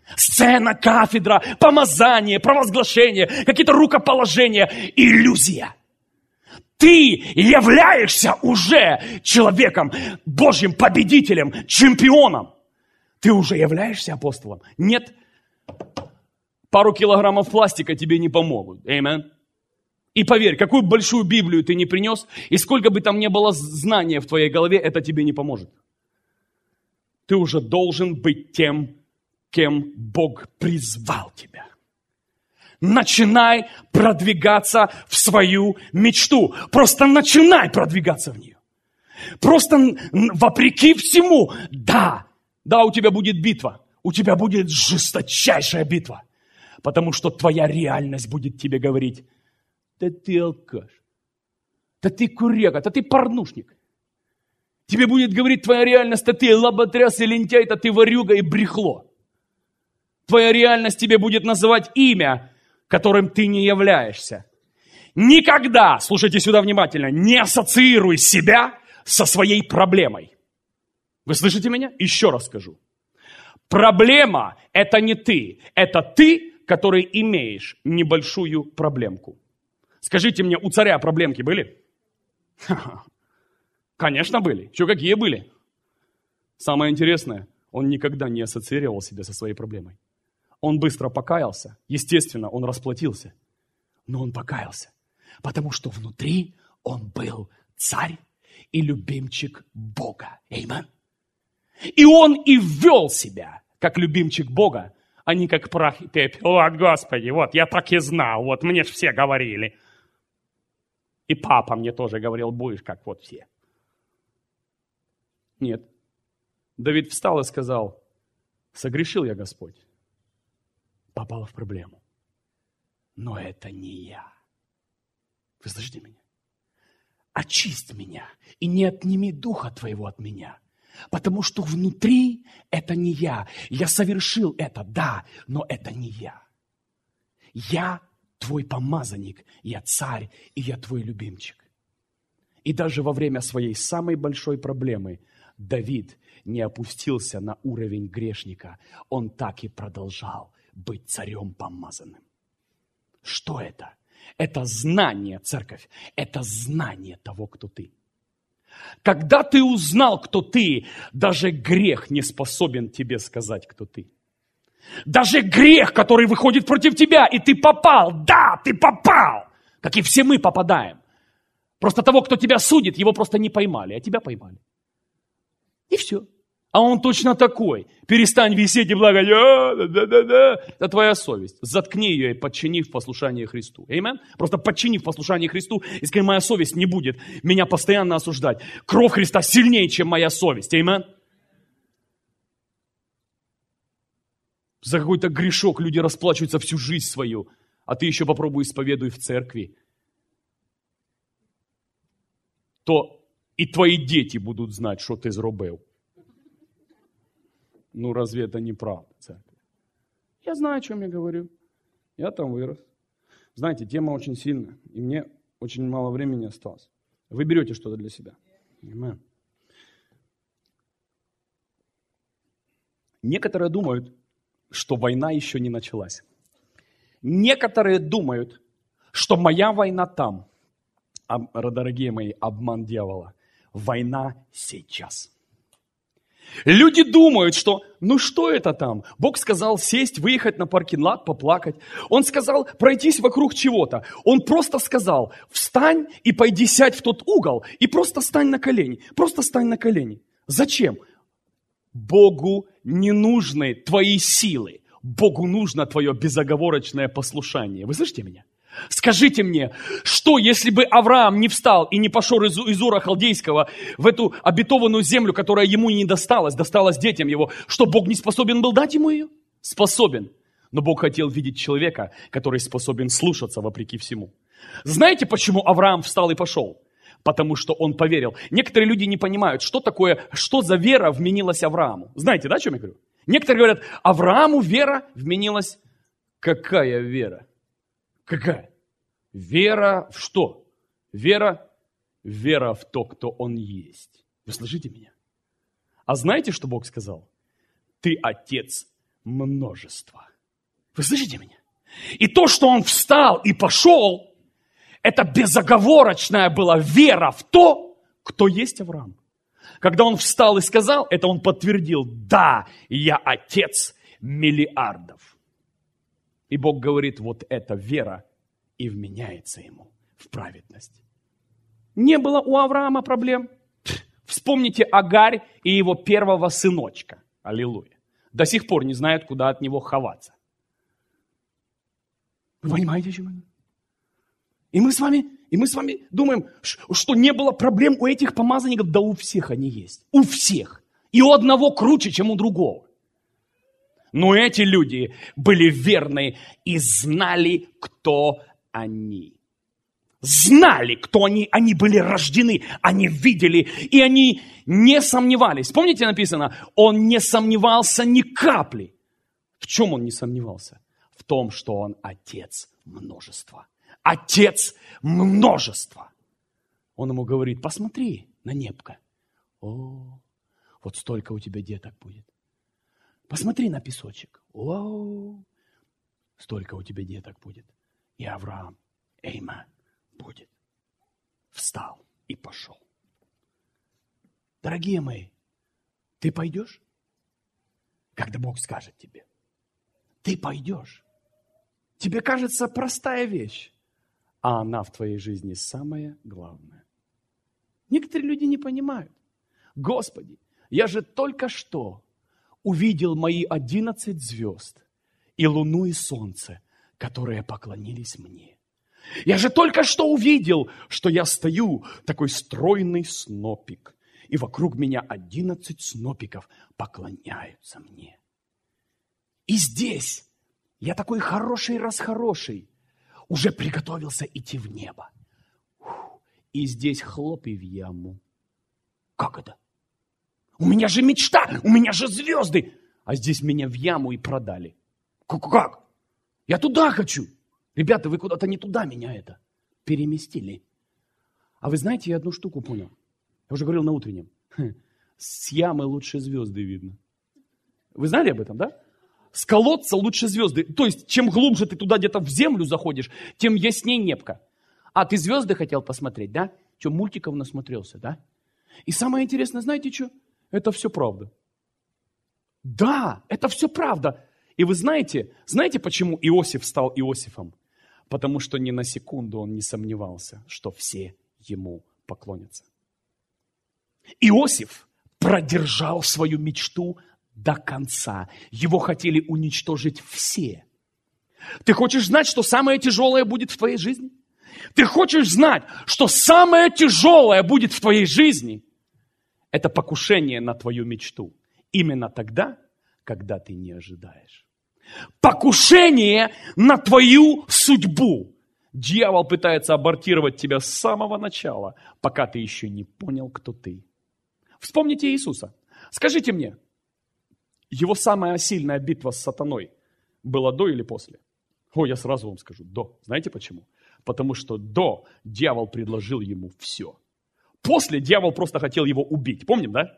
Сцена, кафедра, помазание, провозглашение, какие-то рукоположения, иллюзия. Ты являешься уже человеком, Божьим победителем, чемпионом. Ты уже являешься апостолом. Нет, пару килограммов пластика тебе не помогут. Аминь. И поверь, какую большую Библию ты не принес, и сколько бы там ни было знания в твоей голове, это тебе не поможет. Ты уже должен быть тем, кем Бог призвал тебя. Начинай продвигаться в свою мечту. Просто начинай продвигаться в нее. Просто вопреки всему, да, у тебя будет битва. У тебя будет жесточайшая битва. Потому что твоя реальность будет тебе говорить: да ты алкаш, да ты курека, да ты порнушник. Тебе будет говорить твоя реальность: да ты лоботряс и лентяй, да ты ворюга и брехло. Твоя реальность тебе будет называть имя, которым ты не являешься. Никогда, слушайте сюда внимательно, не ассоциируй себя со своей проблемой. Вы слышите меня? Еще раз скажу. Проблема – это не ты. Это ты, который имеешь небольшую проблемку. Скажите мне, у царя проблемки были? Конечно, были. Что, какие были? Самое интересное, он никогда не ассоциировал себя со своей проблемой. Он быстро покаялся. Естественно, он расплатился. Но он покаялся. Потому что внутри он был царь и любимчик Бога. Аминь. И он и вел себя как любимчик Бога, а не как прах и пепел. Вот, Господи, вот, я так и знал. Вот, мне же все говорили. И папа мне тоже говорил: будешь как вот все. Нет. Давид встал и сказал: согрешил я, Господь. Попал в проблему. Но это не я. Вы слышите меня? Очисть меня и не отними духа твоего от меня. Потому что внутри это не я. Я совершил это, да, но это не я. Я твой помазанник, я царь, и я твой любимчик. И даже во время своей самой большой проблемы Давид не опустился на уровень грешника. Он так и продолжал быть царем помазанным. Что это? Это знание, церковь. Это знание того, кто ты. Когда ты узнал, кто ты, даже грех не способен тебе сказать, кто ты. Даже грех, который выходит против тебя, и ты попал. Да, ты попал. Как и все мы попадаем. Просто того, кто тебя судит, его просто не поймали, а тебя поймали. И все. А он точно такой. Перестань висеть и благать. Это твоя совесть. Заткни ее и подчини в послушании Христу. Аминь? Просто подчини в послушании Христу и скажи: моя совесть не будет меня постоянно осуждать. Кровь Христа сильнее, чем моя совесть. Аминь? За какой-то грешок люди расплачиваются всю жизнь свою. А ты еще попробуй исповедуй в церкви. То и твои дети будут знать, что ты зробив. Ну, разве это не правда, церковь? Я знаю, о чем я говорю. Я там вырос. Знаете, тема очень сильная, и мне очень мало времени осталось. Вы берете что-то для себя. Понимаете? Некоторые думают, что война еще не началась. Некоторые думают, что моя война там. Дорогие мои, обман дьявола. Война сейчас. Люди думают, что, ну что это там? Бог сказал сесть, выехать на паркинг-лот, поплакать. Он сказал пройтись вокруг чего-то. Он просто сказал: встань и пойди сядь в тот угол, и просто стань на колени. Просто стань на колени. Зачем? Богу не нужны твои силы. Богу нужно твое безоговорочное послушание. Вы слышите меня? Скажите мне, что если бы Авраам не встал и не пошел из Ура Халдейского в эту обетованную землю, которая ему не досталась, досталась детям его, что Бог не способен был дать ему ее? Способен. Но Бог хотел видеть человека, который способен слушаться вопреки всему. Знаете, почему Авраам встал и пошел? Потому что он поверил. Некоторые люди не понимают, что такое, что за вера вменилась Аврааму. Знаете, да, о чем я говорю? Некоторые говорят: Аврааму вера вменилась. Какая вера? Какая? Вера в что? Вера в то, кто он есть. Вы слышите меня? А знаете, что Бог сказал? Ты отец множество. Вы слышите меня? И то, что он встал и пошел, это безоговорочная была вера в то, кто есть Авраам. Когда он встал и сказал, это он подтвердил: да, я отец миллиардов. И Бог говорит, вот эта вера и вменяется ему в праведность. Не было у Авраама проблем. Вспомните Агарь и его первого сыночка. Аллилуйя. До сих пор не знают, куда от него ховаться. Вы понимаете, о чем я говорю? И мы с вами думаем, что не было проблем у этих помазанников. Да у всех они есть. У всех. И у одного круче, чем у другого. Но эти люди были верны и знали, кто они. Знали, кто они. Они были рождены, они видели, и они не сомневались. Помните, написано, он не сомневался ни капли. В чем он не сомневался? В том, что он отец множества. Отец множества. Он ему говорит, посмотри на небко. О, вот столько у тебя деток будет. Посмотри на песочек. О, столько у тебя деток будет. И Авраам, эйман, будет. Встал и пошел. Дорогие мои, ты пойдешь, когда Бог скажет тебе? Ты пойдешь. Тебе кажется простая вещь, а она в твоей жизни самая главная. Некоторые люди не понимают. Господи, я же только что увидел мои 11 звезд и луну и солнце, которые поклонились мне. Я же только что увидел, что я стою, такой стройный снопик, и вокруг меня 11 снопиков поклоняются мне. И здесь я такой хороший, уже приготовился идти в небо. И здесь хлоп и в яму. Как это? У меня же мечта, у меня же звезды, а здесь меня в яму и продали. Как? Я туда хочу. Ребята, вы куда-то не туда меня это переместили. А вы знаете, я одну штуку понял. Я уже говорил на утреннем. С ямы лучше звезды видно. Вы знали об этом, да? С колодца лучше звезды. То есть, чем глубже ты туда где-то в землю заходишь, тем ясней небко. А ты звезды хотел посмотреть, да? Что, мультиков насмотрелся, да? И самое интересное, знаете что? Это все правда. Да, это все правда. И вы знаете почему Иосиф стал Иосифом? Потому что ни на секунду он не сомневался, что все ему поклонятся. Иосиф продержал свою мечту до конца. Его хотели уничтожить все. Ты хочешь знать, что самое тяжелое будет в твоей жизни? Ты хочешь знать, что самое тяжелое будет в твоей жизни? Это покушение на твою мечту. Именно тогда, когда ты не ожидаешь. Покушение на твою судьбу. Дьявол пытается абортировать тебя с самого начала, пока ты еще не понял, кто ты. Вспомните Иисуса. Скажите мне, его самая сильная битва с сатаной была до или после? Я сразу вам скажу, до. Знаете почему? Потому что до дьявол предложил ему все. После дьявол просто хотел его убить. Помним, да?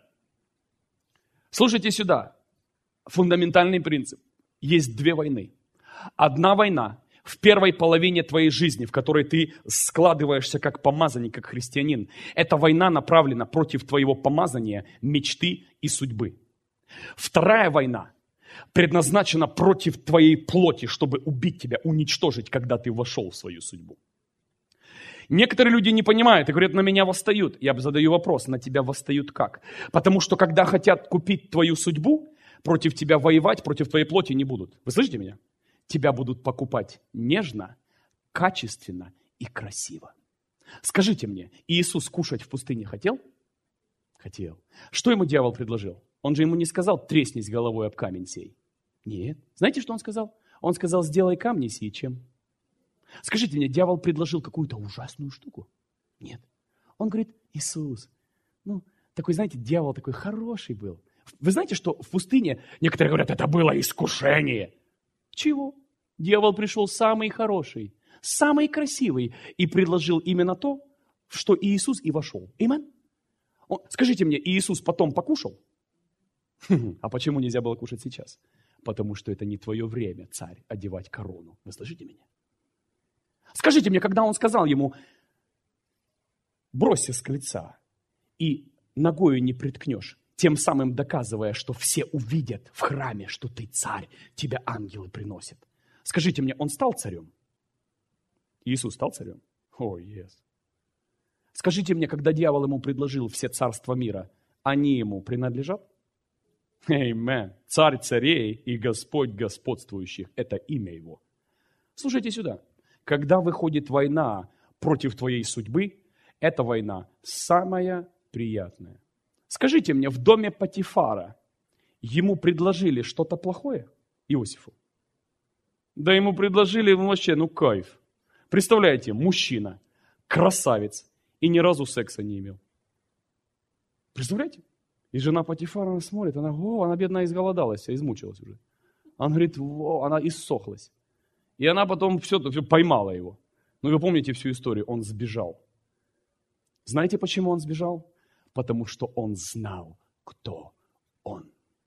Слушайте сюда. Фундаментальный принцип. Есть две войны. Одна война в первой половине твоей жизни, в которой ты складываешься как помазанник, как христианин. Эта война направлена против твоего помазания, мечты и судьбы. Вторая война предназначена против твоей плоти, чтобы убить тебя, уничтожить, когда ты вошел в свою судьбу. Некоторые люди не понимают и говорят, на меня восстают. Я задаю вопрос, на тебя восстают как? Потому что когда хотят купить твою судьбу, против тебя воевать, против твоей плоти не будут. Вы слышите меня? Тебя будут покупать нежно, качественно и красиво. Скажите мне, Иисус кушать в пустыне хотел? Хотел. Что ему дьявол предложил? Он же ему не сказал, треснись головой об камень сей. Нет. Знаете, что он сказал? Он сказал, сделай камни сии чем? Скажите мне, дьявол предложил какую-то ужасную штуку? Нет. Он говорит, Иисус, такой, знаете, дьявол такой хороший был. Вы знаете, что в пустыне, некоторые говорят, это было искушение. Чего? Дьявол пришел самый хороший, самый красивый и предложил именно то, в что Иисус и вошел. Аминь? Скажите мне, Иисус потом покушал? А почему нельзя было кушать сейчас? Потому что это не твое время, царь, одевать корону. Вы слышите меня? Скажите мне, когда он сказал ему, бросься с крыльца и ногою не приткнешь, тем самым доказывая, что все увидят в храме, что ты царь, тебя ангелы приносят. Скажите мне, он стал царем? Иисус стал царем? О, yes. Скажите мне, когда дьявол ему предложил все царства мира, они ему принадлежат? Аминь. Царь царей и Господь господствующих – это имя его. Слушайте сюда. Когда выходит война против твоей судьбы, эта война самая приятная. Скажите мне, в доме Потифара ему предложили что-то плохое, Иосифу? Да ему предложили вообще, кайф. Представляете, мужчина, красавец и ни разу секса не имел. Представляете? И жена Потифара, она смотрит, она бедная изголодалась, измучилась уже. Она говорит, она иссохлась. И она потом все поймала его. Но вы помните всю историю, он сбежал. Знаете, почему он сбежал? Потому что он знал, кто он.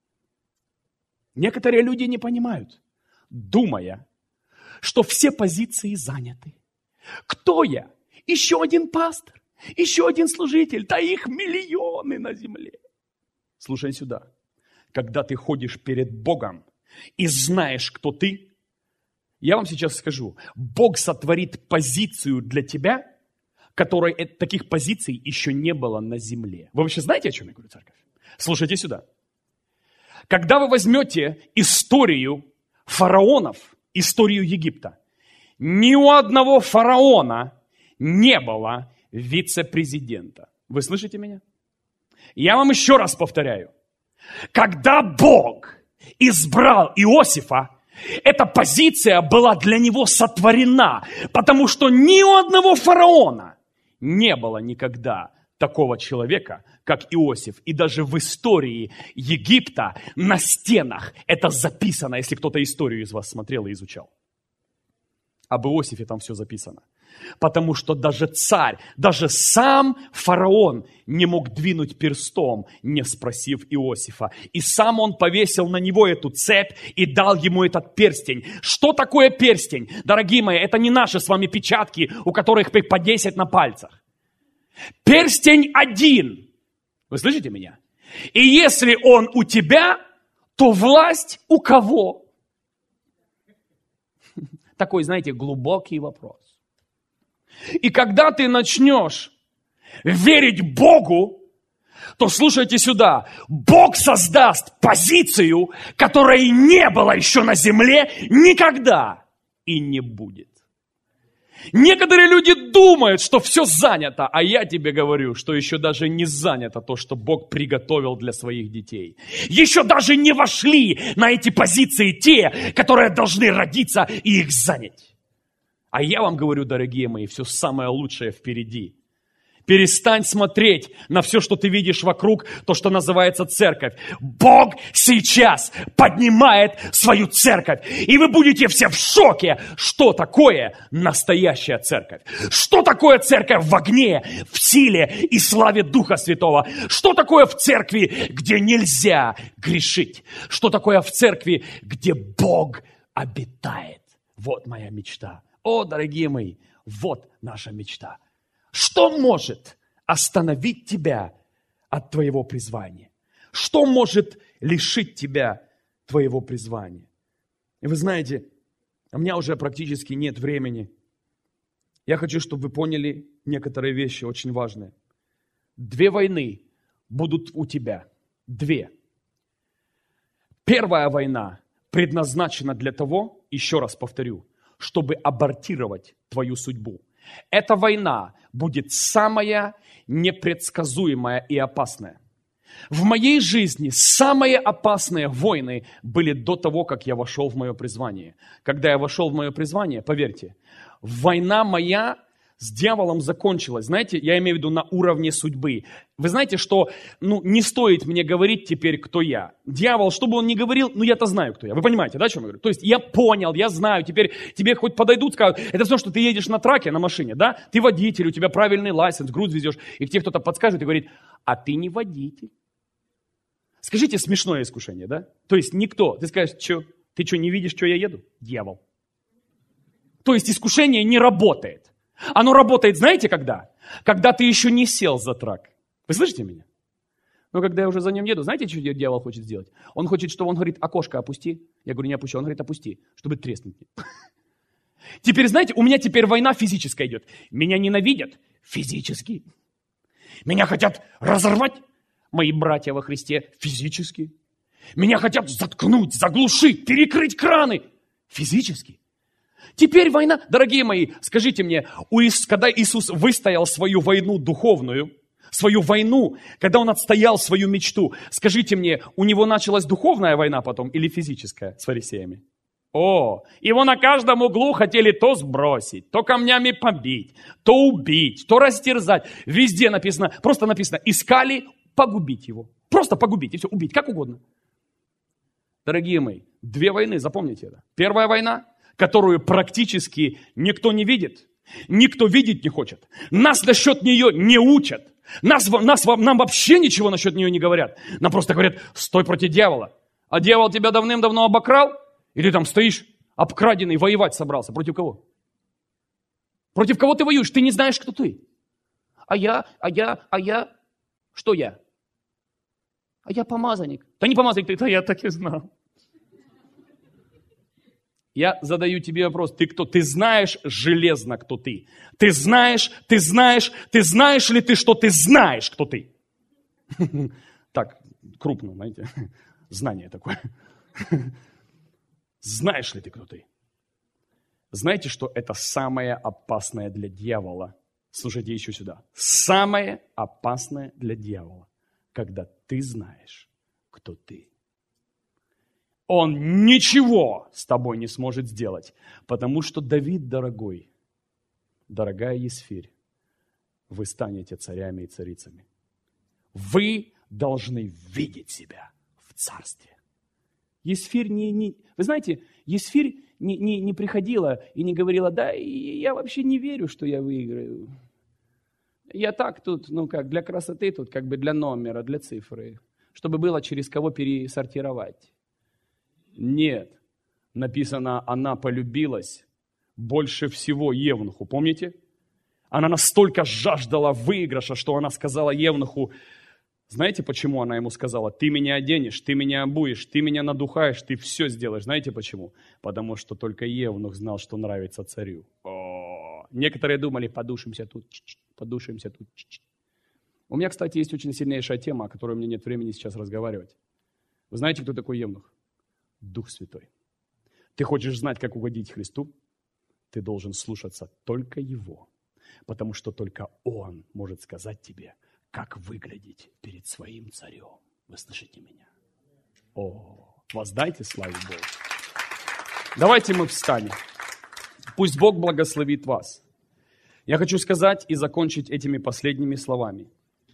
Некоторые люди не понимают, думая, что все позиции заняты. Кто я? Еще один пастор, еще один служитель, да их миллионы на земле. Слушай сюда. Когда ты ходишь перед Богом и знаешь, кто ты, я вам сейчас скажу, Бог сотворит позицию для тебя, которой таких позиций еще не было на земле. Вы вообще знаете, о чем я говорю, церковь? Слушайте сюда. Когда вы возьмете историю фараонов, историю Египта, ни у одного фараона не было вице-президента. Вы слышите меня? Я вам еще раз повторяю. Когда Бог избрал Иосифа, эта позиция была для него сотворена, потому что ни у одного фараона не было никогда такого человека, как Иосиф. И даже в истории Египта на стенах это записано, если кто-то историю из вас смотрел и изучал. Об Иосифе там все записано. Потому что даже царь, даже сам фараон не мог двинуть перстом, не спросив Иосифа. И сам он повесил на него эту цепь и дал ему этот перстень. Что такое перстень? Дорогие мои, это не наши с вами печатки, у которых по 10 на пальцах. Перстень один. Вы слышите меня? И если он у тебя, то власть у кого? Такой, знаете, глубокий вопрос. И когда ты начнешь верить Богу, то слушайте сюда, Бог создаст позицию, которой не было еще на земле никогда и не будет. Некоторые люди думают, что все занято, а я тебе говорю, что еще даже не занято то, что Бог приготовил для своих детей. Еще даже не вошли на эти позиции те, которые должны родиться и их занять. А я вам говорю, дорогие мои, все самое лучшее впереди. Перестань смотреть на все, что ты видишь вокруг, то, что называется церковь. Бог сейчас поднимает свою церковь. И вы будете все в шоке, что такое настоящая церковь. Что такое церковь в огне, в силе и славе Духа Святого. Что такое в церкви, где нельзя грешить. Что такое в церкви, где Бог обитает. Вот моя мечта. О, дорогие мои, вот наша мечта. Что может остановить тебя от твоего призвания? Что может лишить тебя твоего призвания? И вы знаете, у меня уже практически нет времени. Я хочу, чтобы вы поняли некоторые вещи очень важные. 2 войны будут у тебя. 2. Первая война предназначена для того, еще раз повторю, чтобы абортировать твою судьбу. Эта война будет самая непредсказуемая и опасная. В моей жизни самые опасные войны были до того, как я вошел в мое призвание. Когда я вошел в мое призвание, поверьте, война моя с дьяволом закончилась. Знаете, я имею в виду на уровне судьбы. Вы знаете, что не стоит мне говорить теперь, кто я. Дьявол, что бы он ни говорил, я-то знаю, кто я. Вы понимаете, да, о чем я говорю? То есть я понял, я знаю, теперь тебе хоть подойдут, скажут, это все, что ты едешь на траке, на машине, да? Ты водитель, у тебя правильный лайсенс, груз везешь, и к тебе кто-то подскажет и говорит, а ты не водитель. Скажите, смешное искушение, да? То есть никто, ты скажешь, ты что, не видишь, что я еду? Дьявол. То есть искушение не работает. Оно работает, знаете, когда? Когда ты еще не сел за трак. Вы слышите меня? Но когда я уже за ним еду, знаете, что дьявол хочет сделать? Он хочет, чтобы он говорит, окошко опусти. Я говорю, не опущу. Он говорит, опусти, чтобы треснуть. Теперь, знаете, у меня теперь война физическая идет. Меня ненавидят физически. Меня хотят разорвать мои братья во Христе физически. Меня хотят заткнуть, заглушить, перекрыть краны физически. Теперь война. Дорогие мои, скажите мне, когда Иисус выстоял свою войну духовную, свою войну, когда Он отстоял свою мечту, скажите мне, у Него началась духовная война потом или физическая с фарисеями? Его на каждом углу хотели то сбросить, то камнями побить, то убить, то растерзать. Везде написано, просто написано, искали погубить Его. Просто погубить и все, убить, как угодно. Дорогие мои, 2 войны, запомните это. Первая война, которую практически никто не видит, никто видеть не хочет. Нас насчет нее не учат. Нам вообще ничего насчет нее не говорят. Нам просто говорят, стой против дьявола. А дьявол тебя давным-давно обокрал? И ты там стоишь, обкраденный, воевать собрался. Против кого? Против кого ты воюешь? Ты не знаешь, кто ты. А я. Что я? А я помазанник. Да не помазанник, это я так и знал. Я задаю тебе вопрос, ты кто? Ты знаешь железно, кто ты? Ты знаешь ли ты, что ты знаешь, кто ты? Так, крупно, знаете, знание такое. Знаешь ли ты, кто ты? Знаете, что это самое опасное для дьявола? Слушайте еще сюда. Самое опасное для дьявола, когда ты знаешь, кто ты. Он ничего с тобой не сможет сделать, потому что Давид, дорогой, дорогая Есфирь, вы станете царями и царицами. Вы должны видеть себя в царстве. Есфирь вы знаете, Есфирь не приходила и не говорила, да, я вообще не верю, что я выиграю. Я так тут, для красоты, тут как бы для номера, для цифры, чтобы было через кого пересортировать. Нет, написано, она полюбилась больше всего Евнуху, помните? Она настолько жаждала выигрыша, что она сказала Евнуху, знаете, почему она ему сказала, ты меня оденешь, ты меня обуешь, ты меня надухаешь, ты все сделаешь. Знаете почему? Потому что только Евнух знал, что нравится царю. Некоторые думали, подушимся тут. У меня, кстати, есть очень сильнейшая тема, о которой у меня нет времени сейчас разговаривать. Вы знаете, кто такой Евнух? Дух Святой. Ты хочешь знать, как угодить Христу? Ты должен слушаться только Его. Потому что только Он может сказать тебе, как выглядеть перед своим царем. Вы слышите меня? Воздайте славу Богу. Давайте мы встанем. Пусть Бог благословит вас. Я хочу сказать и закончить этими последними словами.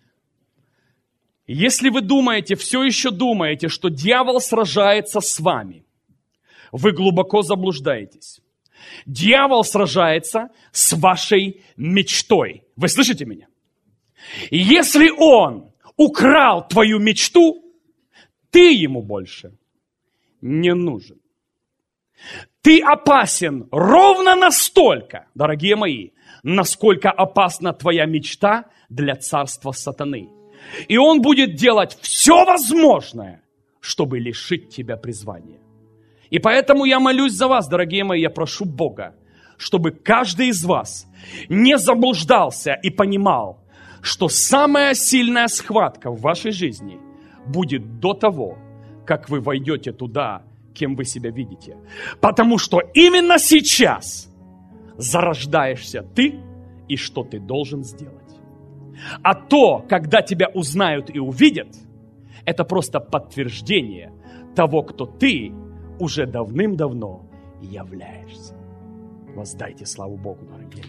Если вы думаете, все еще думаете, что дьявол сражается с вами, вы глубоко заблуждаетесь. Дьявол сражается с вашей мечтой. Вы слышите меня? Если он украл твою мечту, ты ему больше не нужен. Ты опасен ровно настолько, дорогие мои, насколько опасна твоя мечта для царства сатаны. И он будет делать все возможное, чтобы лишить тебя призвания. И поэтому я молюсь за вас, дорогие мои, я прошу Бога, чтобы каждый из вас не заблуждался и понимал, что самая сильная схватка в вашей жизни будет до того, как вы войдете туда, кем вы себя видите. Потому что именно сейчас зарождаешься ты и что ты должен сделать. А то, когда тебя узнают и увидят, это просто подтверждение того, кто ты уже давным-давно являешься. Воздайте славу Богу, дорогие.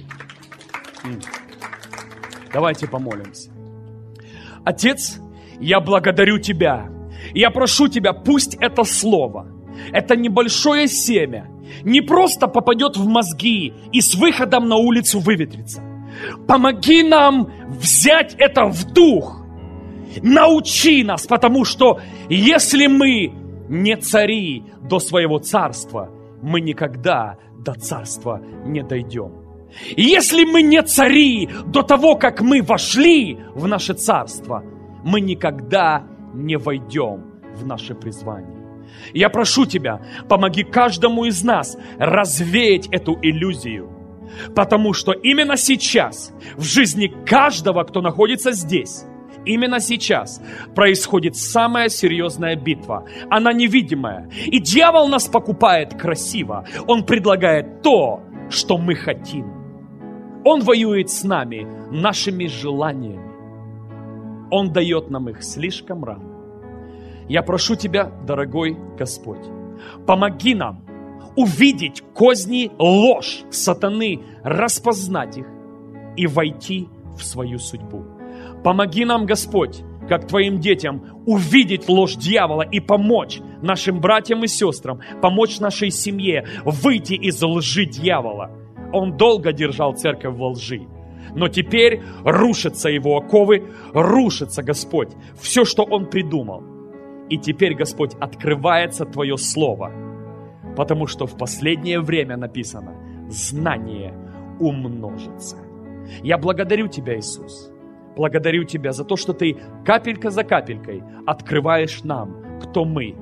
Давайте помолимся. Отец, я благодарю Тебя. Я прошу Тебя, пусть это слово, это небольшое семя, не просто попадет в мозги и с выходом на улицу выветрится. Помоги нам взять это в дух Научи нас, потому что если мы не цари до своего царства, мы никогда до царства не дойдем. И если мы не цари до того, как мы вошли в наше царство, мы никогда не войдем в наше призвание. Я прошу Тебя, помоги каждому из нас развеять эту иллюзию, потому что именно сейчас в жизни каждого, кто находится здесь, именно сейчас происходит самая серьезная битва. Она невидимая. И дьявол нас покупает красиво. Он предлагает то, что мы хотим. Он воюет с нами, нашими желаниями. Он дает нам их слишком рано. Я прошу Тебя, дорогой Господь, помоги нам увидеть козни, ложь сатаны, распознать их и войти в свою судьбу. Помоги нам, Господь, как Твоим детям, увидеть ложь дьявола и помочь нашим братьям и сестрам, помочь нашей семье выйти из лжи дьявола. Он долго держал церковь во лжи, но теперь рушатся его оковы, рушится, Господь, все, что он придумал. И теперь, Господь, открывается Твое Слово, потому что в последнее время написано: знание умножится. Я благодарю Тебя, Иисус. Благодарю Тебя за то, что Ты капелька за капелькой открываешь нам, кто мы.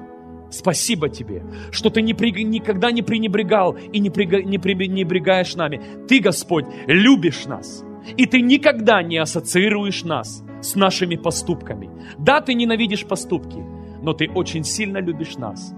Спасибо Тебе, что Ты никогда не пренебрегал и не пренебрегаешь нами. Ты, Господь, любишь нас, и Ты никогда не ассоциируешь нас с нашими поступками. Да, Ты ненавидишь поступки, но Ты очень сильно любишь нас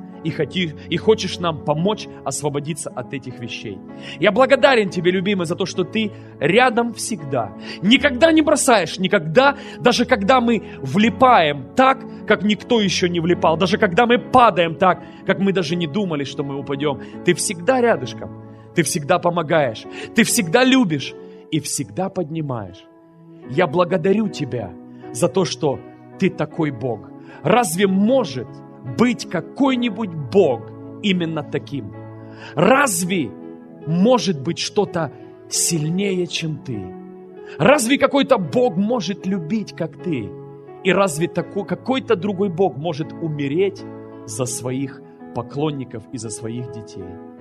и хочешь нам помочь освободиться от этих вещей. Я благодарен Тебе, любимый, за то, что Ты рядом всегда. Никогда не бросаешь, никогда, даже когда мы влипаем так, как никто еще не влипал, даже когда мы падаем так, как мы даже не думали, что мы упадем. Ты всегда рядышком, Ты всегда помогаешь, Ты всегда любишь и всегда поднимаешь. Я благодарю Тебя за то, что Ты такой Бог. Разве может быть какой-нибудь Бог именно таким? Разве может быть что-то сильнее, чем Ты? Разве какой-то Бог может любить, как Ты? И разве какой-то другой Бог может умереть за своих поклонников и за своих детей?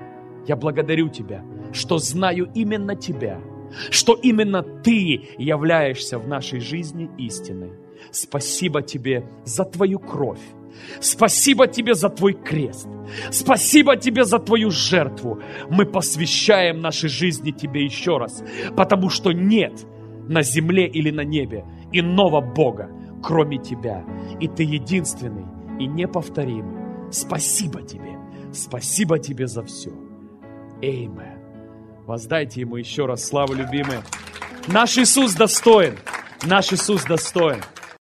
Я благодарю Тебя, что знаю именно Тебя, что именно Ты являешься в нашей жизни истиной. Спасибо Тебе за Твою кровь. Спасибо Тебе за Твой крест. Спасибо Тебе за Твою жертву. Мы посвящаем наши жизни Тебе еще раз, потому что нет на земле или на небе иного Бога, кроме Тебя. И Ты единственный и неповторимый. Спасибо Тебе. Спасибо Тебе за все. Аминь. Воздайте Ему еще раз славу, любимые. Наш Иисус достоин. Наш Иисус достоин.